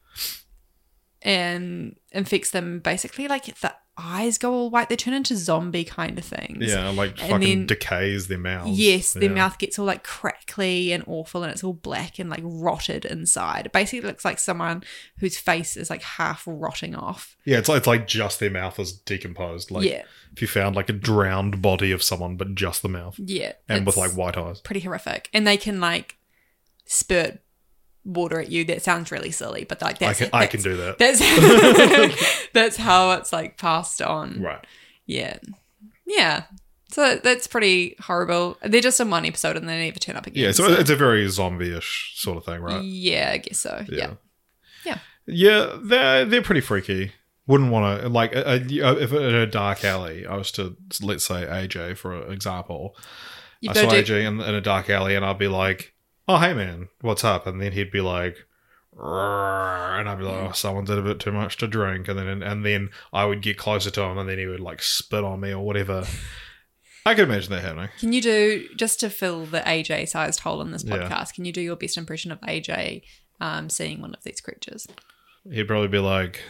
and infects them basically like the eyes go all white. They turn into zombie kind of things. Yeah, like And fucking then- decays their mouths. Yes, their Yeah. mouth gets all like crackly and awful and it's all black and like rotted inside. It basically looks like someone whose face is like half rotting off. Yeah, it's like, it's like just their mouth is decomposed. Like Yeah. if you found like a drowned body of someone, but just the mouth. Yeah. And with it's like white eyes. pretty horrific. And they can like spurt water at you. That sounds really silly, but like I that's can, I can do that. That's that's how it's like passed on. Right. Yeah. Yeah. So that's pretty horrible. They're just in one episode and they never turn up again. Yeah, so it's a very zombie-ish sort of thing, right? Yeah, I guess so. Yeah. Yeah. Yeah, they're, they're pretty freaky. Wouldn't want to, like, a, a, if in a dark alley, I was to, let's say, A J, for example. You've I got saw to A do- J in, in a dark alley and I'd be like, oh, hey, man, what's up? And then he'd be like, "Rrrr," and I'd be like, oh, someone did a bit too much to drink. And then and then I would get closer to him and then he would, like, spit on me or whatever. I could imagine that happening. Can you do, just to fill the A J-sized hole in this Yeah. podcast, can you do your best impression of A J um, seeing one of these creatures? He'd probably be like,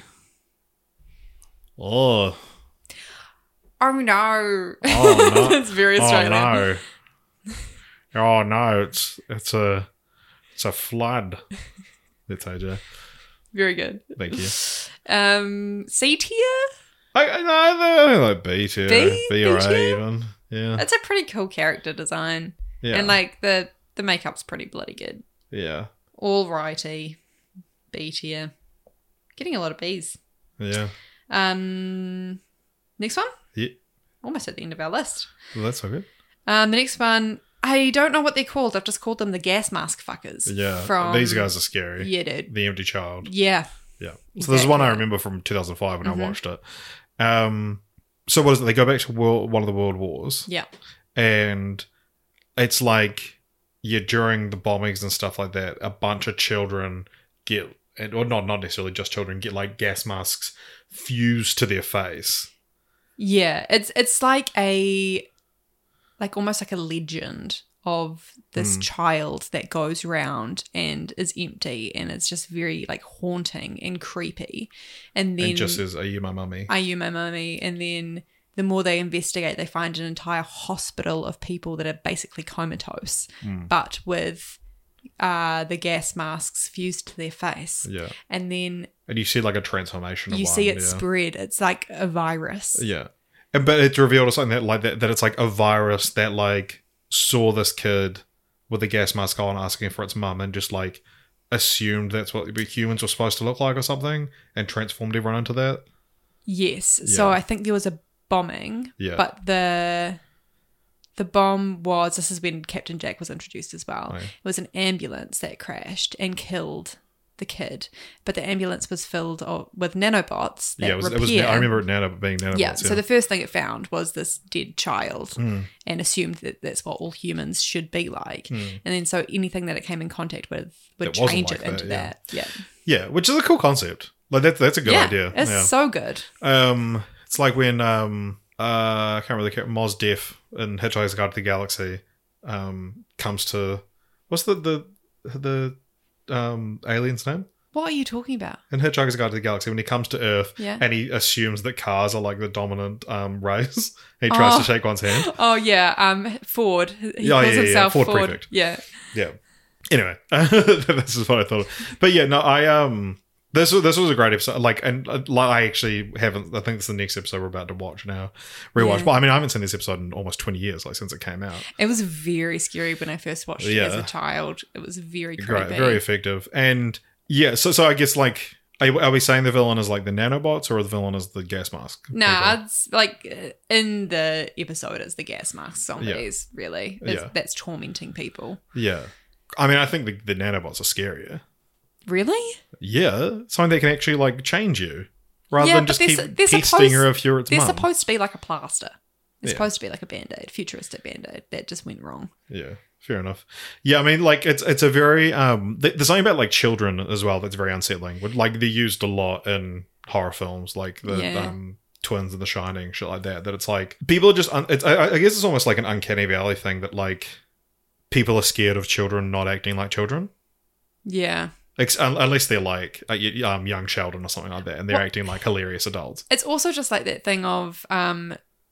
oh, Oh, no. oh, no. That's very Australian. Oh, no. Oh, no, it's, it's a, it's a flood. That's A J. Very good. Thank you. Um, C tier? I, I, no, they're like B tier. B? B or B A tier? even. Yeah. That's a pretty cool character design. Yeah. And like the, the makeup's pretty bloody good. Yeah. All righty. B tier. Getting a lot of Bs. Yeah. Um, next one? Yeah. Almost at the end of our list. Well, that's so good. Um, the next one, I don't know what they're called. I've just called them the gas mask fuckers. Yeah. From, These guys are scary. Yeah, dude. The Empty Child. Yeah. Yeah. So there's one I Exactly. remember from two thousand five when Mhm. I watched it. Um, so what is it? They go back to world, one of the world wars. Yeah. And it's like, yeah, during the bombings and stuff like that, a bunch of children get, and or not not necessarily just children, get like gas masks fused to their face. Yeah. It's it's like a like almost like a legend of this Mm. child that goes round and is empty and it's just very like haunting and creepy. And then And just says, "Are you my mummy?" Are you my mummy? And then the more they investigate, they find an entire hospital of people that are basically comatose, Mm. but with uh, the gas masks fused to their face. Yeah. And then And you see like a transformation of you one. see it yeah. spread. It's like a virus. Yeah. And, but it's revealed something that like that, that it's like a virus that like saw this kid with a gas mask on asking for its mum and just like assumed that's what humans were supposed to look like or something and transformed everyone into that. Yes. So Yeah. I think there was a bombing, Yeah. but the the bomb was, this is when Captain Jack was introduced as well. Oh, yeah. It was an ambulance that crashed and killed the kid, but the ambulance was filled of, with nanobots that yeah, it was, repair. it was. I remember it nano being nanobots. Yeah, Yeah. so the first thing it found was this dead child Mm. and assumed that that's what all humans should be like. Mm. And then so anything that it came in contact with would That wasn't change like it into that, that. Yeah. yeah, which is a cool concept. Like that's that's a good yeah, idea. It's yeah. so good. Um, it's like when um uh, I can't really care. Mos Def in Hitchhiker's Guide to the Galaxy um, comes to what's the the the um, alien's name? What are you talking about? In Hitchhiker's Guide to the Galaxy, when he comes to Earth Yeah. and he assumes that cars are like the dominant um, race, he tries Oh. to shake one's hand. Oh yeah, um, Ford. He Yeah, calls yeah, yeah, himself Ford Ford. Prefect. Yeah. Yeah. Anyway, this is what I thought. But yeah, no, I um, this was this was a great episode. Like, and uh, like, I actually haven't. I think it's the next episode we're about to watch now. Rewatch. Yeah. Well, I mean, I haven't seen this episode in almost twenty years, like since it came out. It was very scary when I first watched it Yeah. as a child. It was very creepy. Great, very effective. And yeah, so so I guess like, are, are we saying the villain is like the nanobots or the villain is the gas mask? Nah, people? it's like uh, in the episode, it's the gas mask zombies. Really, it's, Yeah. that's tormenting people. Yeah. I mean, I think the, the nanobots are scarier. Really? Yeah, something that can actually like change you rather Yeah, than but just they're keep su- they're pesting supposed- her if you're its They're mum. supposed to be like a plaster. It's Yeah. supposed to be like a band-aid, futuristic band-aid. That just went wrong. Yeah, fair enough. Yeah, I mean, like it's it's a very um. th- There's something about like children as well that's very unsettling. Would like they're used a lot in horror films, like the Yeah. um twins and The Shining, shit like that. That it's like people are just. Un- it's, I, I guess it's almost like an uncanny valley thing that like people are scared of children not acting like children. Yeah. Ex- un- unless they're like uh, y- um, young Sheldon or something like that, and they're Well- acting like hilarious adults. It's also just like that thing of um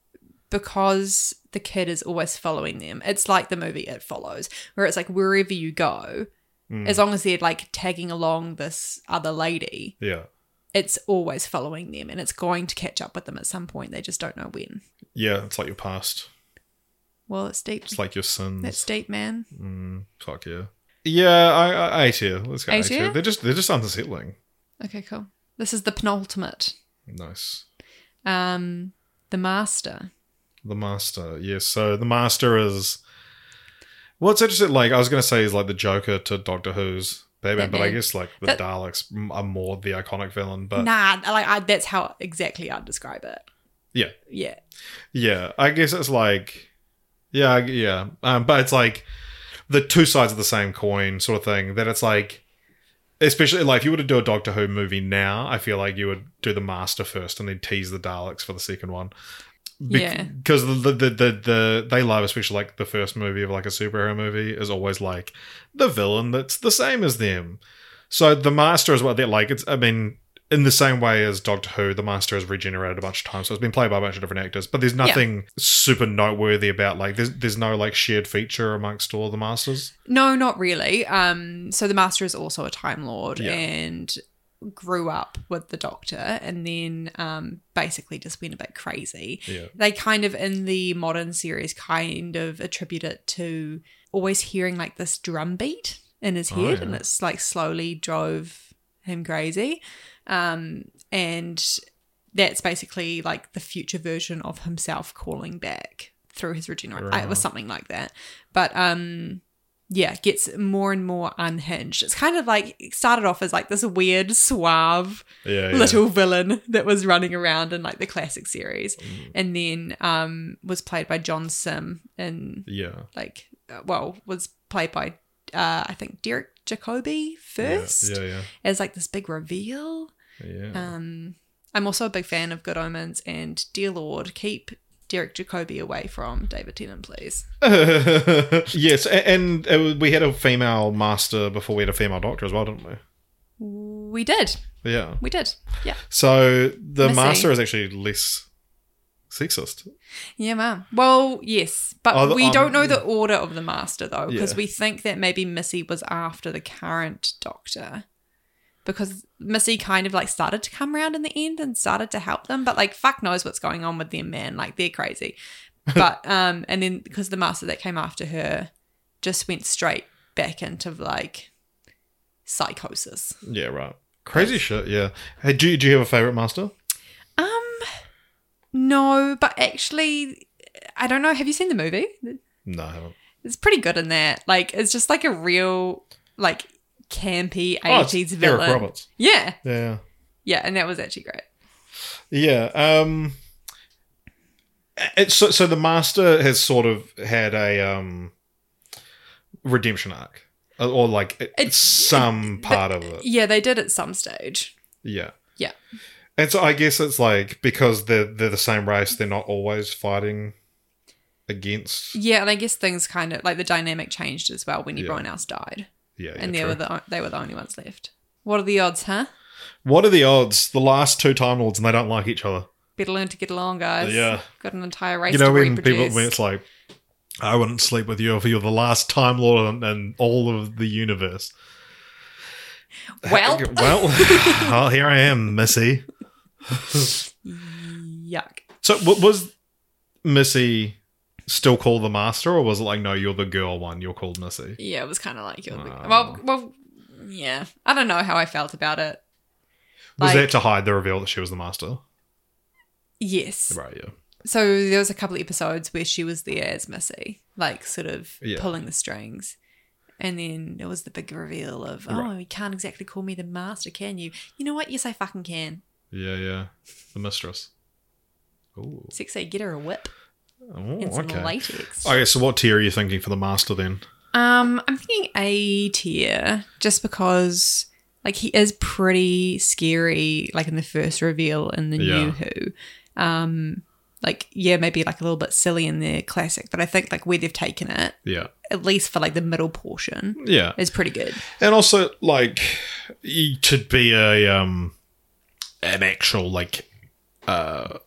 because the kid is always following them. It's like the movie It Follows, where it's like wherever you go, Mm. as long as they're like tagging along this other lady, Yeah, it's always following them and it's going to catch up with them at some point. They just don't know when. yeah. It's like your past. Well, it's deep. It's like your sins. That's deep, man. Mm, fuck yeah. Yeah, I, I A tier. Let's go A A tier? tier. They're just they're just unsettling. Okay, cool. This is the penultimate. Nice. Um, the Master. The Master. Yes. So the Master is what's interesting. Like I was going to say, is like the Joker to Doctor Who's Batman, but I Batman. guess like the That- Daleks m- are more the iconic villain. But Nah, like I, that's how exactly I'd describe it. yeah, Yeah. yeah. I guess it's like yeah, I- yeah. Um, but it's like the two sides of the same coin sort of thing. That it's like. Especially, like, if you were to do a Doctor Who movie now, I feel like you would do the Master first and then tease the Daleks for the second one. Bec- Yeah. Because the, the, the, the, the, they love, especially, like, the first movie of, like, a superhero movie is always, like, the villain that's the same as them. So the Master is what they're like. It's, I mean, in the same way as Doctor Who, the Master has regenerated a bunch of times. So it's been played by a bunch of different actors. But there's nothing super noteworthy about, like, there's, there's no, like, shared feature amongst all the Masters. No, not really. Um, so the Master is also a Time Lord Yeah. and grew up with the Doctor and then um, basically just went a bit crazy. Yeah. They kind of, in the modern series, kind of attribute it to always hearing like this drum beat in his Oh, head yeah. and it's like slowly drove him crazy. Um, and that's basically like the future version of himself calling back through his regeneration. It was something like that. But um, yeah, it gets more and more unhinged. It's kind of like it started off as like this weird, suave Yeah, yeah. little villain that was running around in like the classic series, Mm. and then um, was played by John Sim in Yeah. like uh, well was played by uh, I think Derek Jacobi first Yeah, yeah, as like this big reveal. yeah. Um, I'm also a big fan of Good Omens and Dear Lord, keep Derek Jacobi away from David Tennant, please. Yes, a- and it was, we had a female master before we had a female doctor as well, didn't we? We did. Yeah. We did. Yeah. So the Missy. master is actually less sexist. Yeah, man. Well, yes. But Oh, the- we um, don't know the order of the Master, though, because Yeah. we think that maybe Missy was after the current Doctor. Because Missy kind of like started to come around in the end and started to help them. But like, fuck knows what's going on with them, man. Like, they're crazy. But, um, and then because the Master that came after her just went straight back into like psychosis. Yeah, right. Crazy shit. Yeah. Hey, do you, do you have a favorite master? Um, no, but actually, I don't know. Have you seen the movie? No, I haven't. It's pretty good in that. Like, it's just like a real, like, campy Oh, it's eighties Eric villain. Roberts. Yeah. Yeah. Yeah, and that was actually great. Yeah. Um. It's so so the master has sort of had a um redemption arc, or like it- It's- some it- part of it. Yeah, they did at some stage. Yeah. Yeah. And so I guess it's like, because they're, they're the same race, they're not always fighting against... Yeah, and I guess things kind of, like the dynamic changed as well when Yeah. everyone else died. Yeah, yeah, and they true. were, the, they were the only ones left. What are the odds, huh? What are the odds? The last two Time Lords and they don't like each other. Better learn to get along, guys. Yeah. Got an entire race You know, to when reproduce. people, when it's like, I wouldn't sleep with you if you're the last Time Lord in, in all of the universe. Well. well, well, here I am, Missy. Yuck. So, w- was Missy still called the Master, or was it like, no, you're the girl one, you're called Missy? Yeah, it was kind of like, you're the, Oh. well, well, yeah. I don't know how I felt about it. Was Like- that to hide the reveal that she was the Master? Yes. Right, yeah. So there was a couple of episodes where she was there as Missy, like sort of Yeah. pulling the strings. And then there was the big reveal of, oh, Right. you can't exactly call me the Master, can you? You know what? Yes, I fucking can. Yeah, yeah. The Mistress. Ooh. Sexy, get her a whip Oh, and some okay. latex. Okay, so what tier are you thinking for the Master then? Um, I'm thinking A tier, just because like he is pretty scary, like in the first reveal in the Yeah. new Who. Um, like yeah, maybe like a little bit silly in the classic, but I think like where they've taken it, Yeah. at least for like the middle portion, Yeah. is pretty good. And also, like, y- to be a um an actual like uh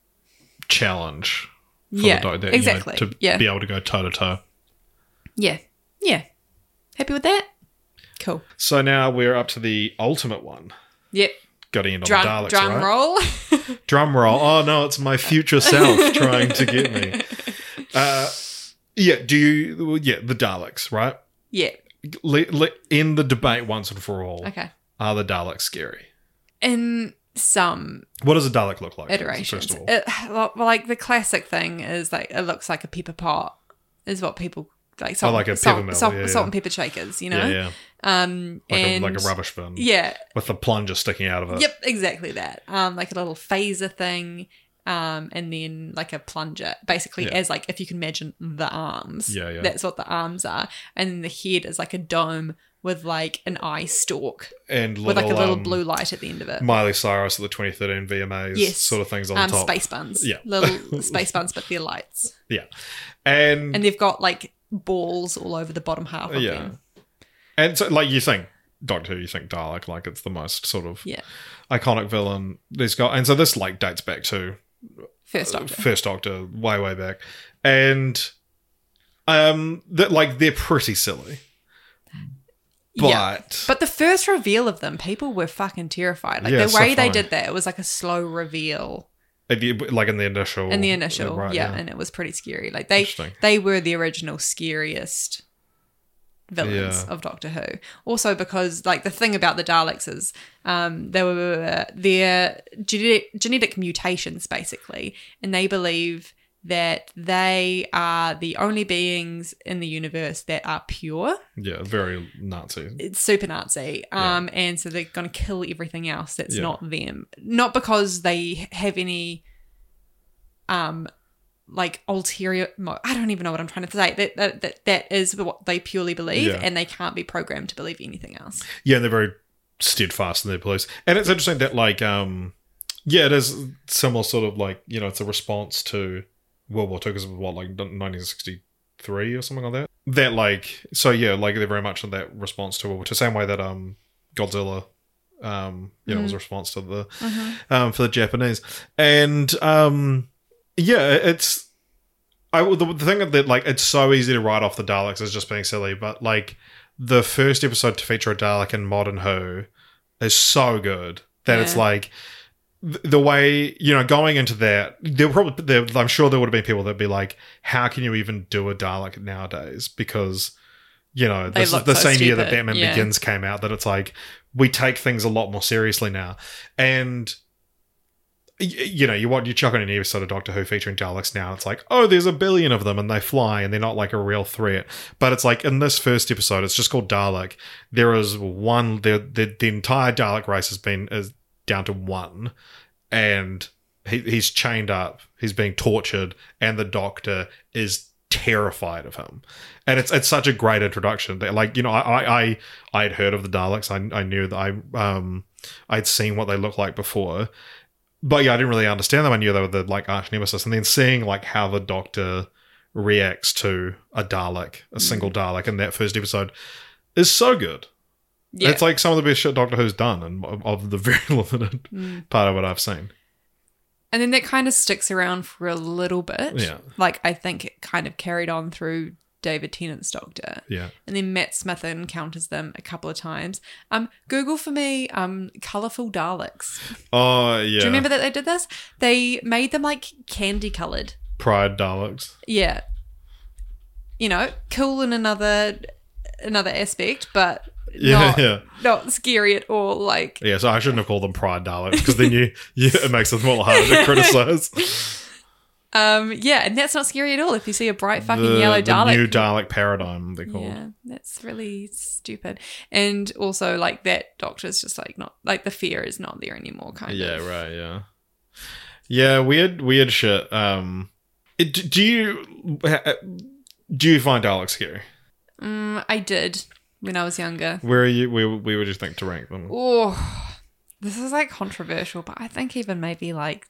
challenge. For Yeah, the dog, that, you know, exactly. to Yeah. be able to go toe to toe. Yeah, yeah. Happy with that? Cool. So now we're up to the ultimate one. Yep. Got to end on Drum, the Daleks, drum right? roll. Drum roll. Oh no, it's my future self trying to get me. Uh, yeah. Do you? well, Yeah, the Daleks, right? Yeah. Le- le- in the debate once and for all. Okay. Are the Daleks scary? In some What does a Dalek look like? iterations. First of all, It, well, like the classic thing is like it looks like a pepper pot, is what people like. Salt, Oh, like a salt, pepper mill, salt, yeah, salt yeah. and pepper shakers, you know. yeah, yeah, Um, like, and a, like a rubbish bin. Yeah. with the plunger sticking out of it. Yep. Exactly that. Um, like a little phaser thing. Um, and then like a plunger, basically Yeah. as like if you can imagine the arms. Yeah, yeah. That's what the arms are, and then the head is like a dome with like an eye stalk And little, with like a little um, blue light at the end of it. Miley Cyrus at the twenty thirteen V M As Yes. sort of things on um, top. space buns. Yeah. Little space buns, but they're lights. Yeah, and, And they've got like balls all over the bottom half of yeah, them. and so like you think Doctor Who, you think Dalek, like it's the most sort of Yeah. iconic villain. There's got, and so this like dates back to First Doctor. First Doctor, way way back, and um, that like they're pretty silly, but Yeah. But the first reveal of them, people were fucking terrified. Like Yeah, the so way they funny. did that, it was like a slow reveal like in the initial, in the initial. right, yeah, and it was pretty scary. Like they Interesting. they were the original scariest villains Yeah. of Doctor Who. Also because like the thing about the Daleks is um they were their genetic, genetic mutations basically, and they believe that they are the only beings in the universe that are pure. yeah, very Nazi. It's super Nazi. Um, and so they're going to kill everything else that's Yeah. not them. Not because they have any, um, like ulterior. mo- I don't even know what I'm trying to say. That that that, that is what they purely believe, Yeah. and they can't be programmed to believe anything else. Yeah, and they're very steadfast in their beliefs. And it's interesting that, like, um, yeah, it is similar sort of like, you know, it's a response to World War Two because of what, like nineteen sixty-three or something like that. That, like, so yeah, like they're very much in that response to World War Two. Same way that um, Godzilla, um, you know, was a response to the, um, for the Japanese. And, um, yeah, it's, I, the, the thing that, like, it's so easy to write off the Daleks as just being silly, but, like, the first episode to feature a Dalek in Modern Who is so good that it's Yeah. like th- the way, you know, going into that, there probably there, I'm sure there would have been people that'd be like, how can you even do a Dalek nowadays? Because, you know, They this is look the so same year that stupid, Batman yeah. Begins came out, that it's like we take things a lot more seriously now. And y- you know, you want you chuck on an episode of Doctor Who featuring Daleks now, it's like, oh, there's a billion of them and they fly and they're not like a real threat. But it's like in this first episode, it's just called Dalek. There is one, the the, the entire Dalek race has been is down to one, and he, he's chained up, he's being tortured, and the Doctor is terrified of him. And it's it's such a great introduction. That, like, you know, I I I had heard of the Daleks. I I knew that I um I'd seen what they looked like before. but yeah, I didn't really understand them. I knew they were the like arch nemesis, and then seeing like how the Doctor reacts to a Dalek, a single Dalek in that first episode, is so good. Yeah. It's like some of the best shit Doctor Who's done, and of, of the very limited Mm. part of what I've seen. And then that kind of sticks around for a little bit. Yeah. Like, I think it kind of carried on through David Tennant's Doctor. Yeah. And then Matt Smith encounters them a couple of times. Um, Google for me, um, colourful Daleks. Oh, yeah. Do you remember that they did this? They made them like candy coloured. Pride Daleks. Yeah. You know, cool in another another aspect, but Yeah, not, yeah. not scary at all. Like, Yeah, so I shouldn't have called them Pride Daleks, because then you, you, it makes them all harder to criticise. um, yeah, and that's not scary at all if you see a bright fucking the, yellow the Dalek. new Dalek paradigm, they're called. Yeah, that's really stupid. And also, like, that Doctor's just like not like the fear is not there anymore. Kind Yeah, of. right, yeah. Yeah, weird, weird shit. Um, it, do you do you find Daleks scary? Mm, I did when I was younger. Where are you? Where, where would you think to rank them? Oh, this is like controversial, but I think even maybe like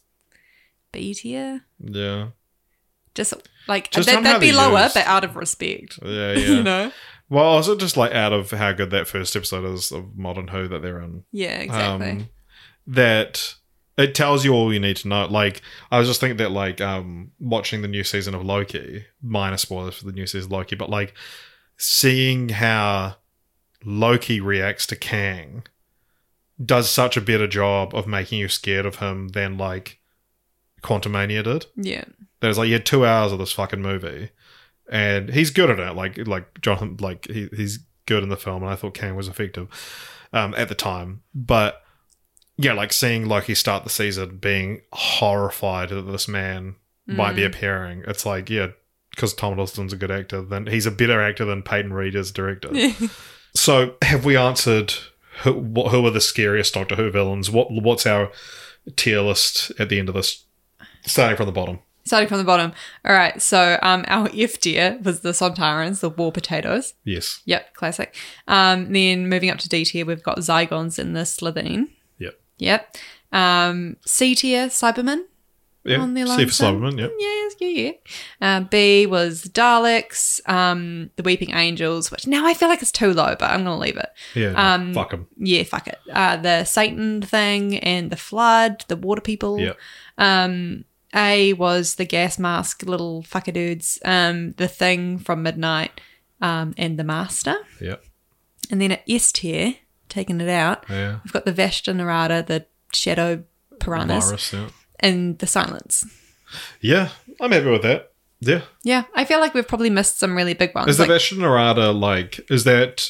B tier. Yeah, Just like Just that, on how that'd be they're lower, used. but out of respect. yeah, yeah. You know? Well, also just like out of how good that first episode is of Modern Who that they're in. Yeah, exactly. Um, that it tells you all you need to know. Like, I was just thinking that, like, um, watching the new season of Loki, minor spoilers for the new season of Loki, but like seeing how Loki reacts to Kang does such a better job of making you scared of him than like Quantumania did. yeah. There's like you had two hours of this fucking movie, and he's good at it. Like like Jonathan, like he, he's good in the film, and I thought Kang was effective um, at the time. But yeah, like seeing Loki start the season being horrified that this man might be appearing. It's like, yeah, because Tom Hiddleston's a good actor, then he's a better actor than Peyton Reed as director. So have we answered who, what, who are the scariest Doctor Who villains? What what's our tier list at the end of this? Starting from the bottom. Starting from the bottom. All right. So um, our F tier was the Sontarans, the war potatoes. Yes. Yep, classic. Um, then moving up to D tier, we've got Zygons and the Slitheen. Yep. Yep. Um, C tier, Cybermen. Yeah. On their C for limestone. Cyberman, yep. Yes, yeah, yeah. Uh, B was Daleks, um, the Weeping Angels, which now I feel like it's too low, but I'm going to leave it. Yeah. Um, fuck them. Yeah, fuck it. Uh, the Satan thing and the Flood, the Water People. Yep. Um, A was the gas mask little fucker dudes, um, the Thing from Midnight, um, and the Master. Yep. And then at S tier, taking it out, Yeah. we've got the Vashta Narada, the Shadow Piranhas, Virus, yeah. and the Silence. Yeah, I'm happy with that. Yeah. Yeah, I feel like we've probably missed some really big ones. Is the like, Vashta Narada like, is that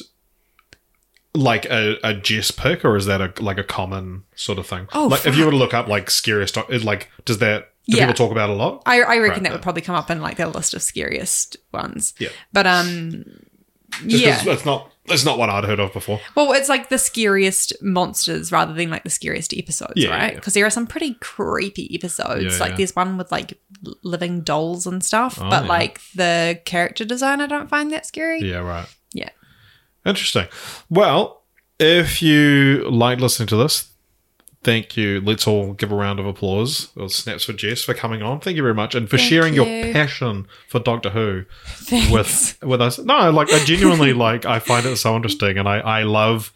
like a, a Jess pick, or is that a like a common sort of thing? Oh, like if you fuck. were to look up like scariest, is like, does that, do Yeah. people talk about it a lot? I, I reckon Right, that yeah. would probably come up in like their list of scariest ones. Yeah. But um, Just yeah. 'cause it's not, it's not what I'd heard of before. Well, it's like the scariest monsters rather than like the scariest episodes, Yeah, right? yeah. Because there are some pretty creepy episodes. Yeah, like yeah. there's one with like l- living dolls and stuff, Oh, but yeah. like the character design, I don't find that scary. Yeah, right. Yeah. Interesting. Well, if you like listening to this, thank you. Let's all give a round of applause or snaps for Jess for coming on. Thank you very much, and for Thank sharing your you. passion for Doctor Who Thanks. with with us. No, like I genuinely like I find it so interesting, and I I love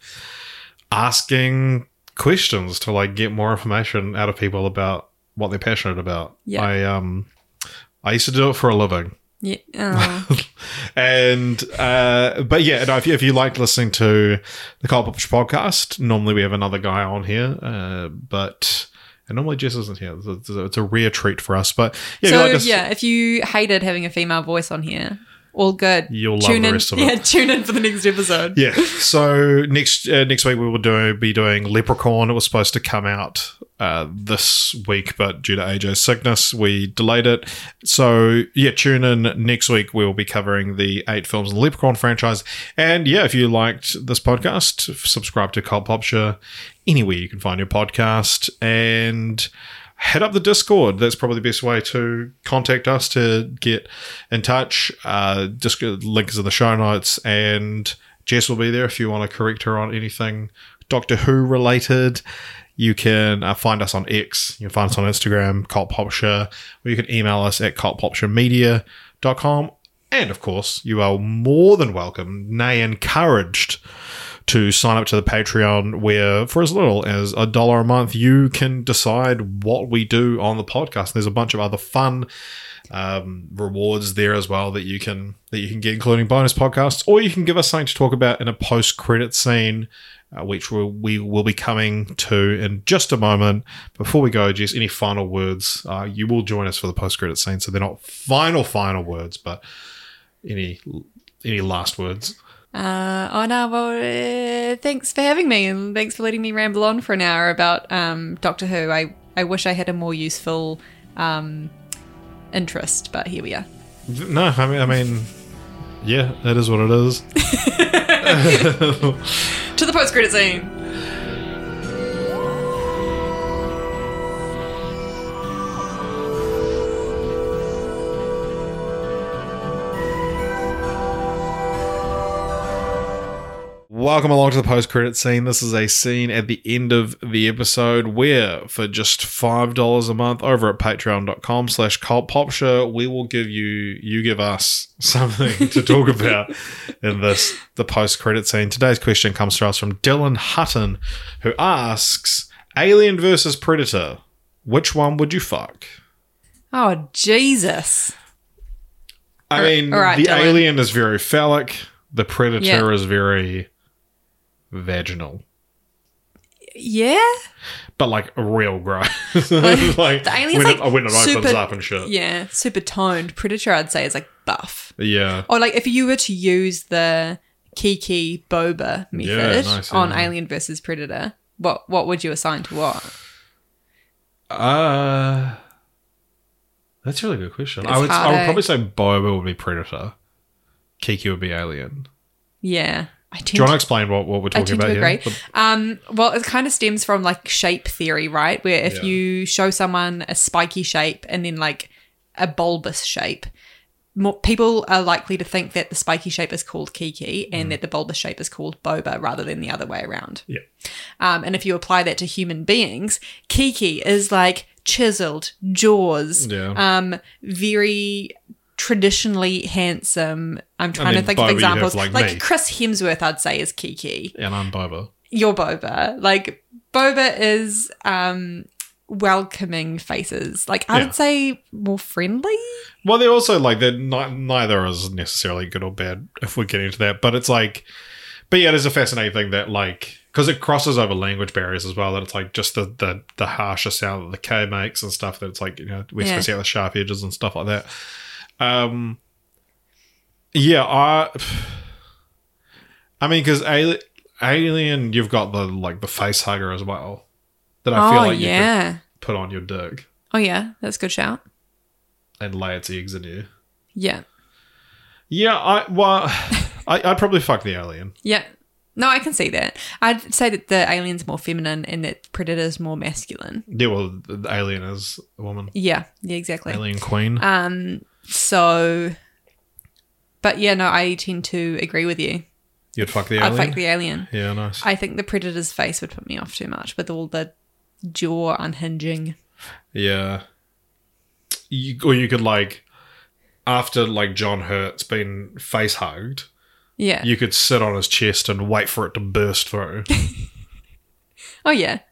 asking questions to like get more information out of people about what they're passionate about. Yeah. I um I used to do it for a living. Yeah. Oh. And uh but yeah, no, if you, if you like listening to the Cult Publish podcast, normally we have another guy on here, uh but and normally Jess isn't here. It's a, it's a rare treat for us. But yeah, if you so like us, yeah, if you hated having a female voice on here, all good. You'll love tune the in, rest of it. Yeah, tune in for the next episode. yeah. So next uh, next week we will do be doing Leprechaun. It was supposed to come out uh, this week, but due to A J's sickness, we delayed it. So yeah, tune in next week. We'll be covering the eight films in the Leprechaun franchise. And yeah, if you liked this podcast, subscribe to Cult Publisher anywhere you can find your podcast, and head up the Discord. That's probably the best way to contact us to get in touch. Uh, just link is in the show notes, and Jess will be there if you want to correct her on anything Doctor Who related. You can uh, find us on X. You can find us on Instagram, Cult Pop Show, or you can email us at cult pop show media dot com. And, of course, you are more than welcome, nay, encouraged to sign up to the Patreon, where for as little as a dollar a month, you can decide what we do on the podcast. There's a bunch of other fun um, rewards there as well that you can that you can get, including bonus podcasts, or you can give us something to talk about in a post-credit scene, uh, which we'll, we will be coming to in just a moment. Before we go, Jess, any final words? Uh, you will join us for the post-credit scene, so they're not final, final words, but any any last words? Uh, oh no, well, uh, thanks for having me, and thanks for letting me ramble on for an hour about um, Doctor Who. I, I wish I had a more useful um, interest, but here we are. No, I mean, I mean, yeah, that is what it is. To the post-credit scene. Welcome along to the post-credit scene. This is a scene at the end of the episode where, for just five dollars a month over at patreon.com slash cultpopshow, we will give you, you give us something to talk about in this, the post-credit scene. Today's question comes to us from Dylan Hutton, who asks, Alien versus Predator, which one would you fuck? Oh, Jesus. I mean, all right, the Dylan. alien is very phallic. The Predator Yeah. is very vaginal. Yeah? But like real gross. Like The alien's when like it, when it super, opens up and shit. Yeah, super toned. Predator, I'd say, is like buff. Yeah. Or like if you were to use the Kiki Boba method Yeah, nice, on yeah. Alien versus Predator, what what would you assign to what? Uh that's a really good question. It's I would I harder. would probably say Boba would be Predator. Kiki would be Alien. Yeah. I tend Do you want to to explain what, what we're I talking tend about to agree. here? Um, well, it kind of stems from like shape theory, right? Where if Yeah. you show someone a spiky shape and then like a bulbous shape, more, people are likely to think that the spiky shape is called Kiki and Mm. that the bulbous shape is called Boba rather than the other way around. Yeah. Um, and if you apply that to human beings, Kiki is like chiseled jaws, Yeah. um, very traditionally handsome. I'm trying to then think Boba of you have, examples. like Like, me. Chris Hemsworth, I'd say, is Kiki. And I'm Boba. You're Boba. Like, Boba is um, welcoming faces. Like, I'd Yeah. say more friendly. Well, they're also like they're not, neither is necessarily good or bad if we're getting into that. But it's like, but yeah, it is a fascinating thing that like because it crosses over language barriers as well. That it's like just the the, the harsher sound that the K makes and stuff. That it's like you know we're Yeah. supposed to have the sharp edges and stuff like that. Um, yeah, I, I mean, because Alien, Alien, you've got the like the face hugger as well. That I oh, feel like you yeah. could put on your dick Oh, yeah. That's a good shout. and lay its eggs in you. Yeah. Yeah, I well, I, I'd probably fuck the alien. Yeah. No, I can see that. I'd say that the alien's more feminine and that Predator's more masculine. Yeah, well, the the alien is a woman. Yeah. Yeah, exactly. Alien queen. Um, so, but yeah, no, I tend to agree with you. You'd fuck the I'd alien. fuck the alien. Yeah, nice. I think the Predator's face would put me off too much with all the jaw unhinging. Yeah. You, or you could like, after like John Hurt's been face hugged, Yeah. you could sit on his chest and wait for it to burst through. oh, yeah.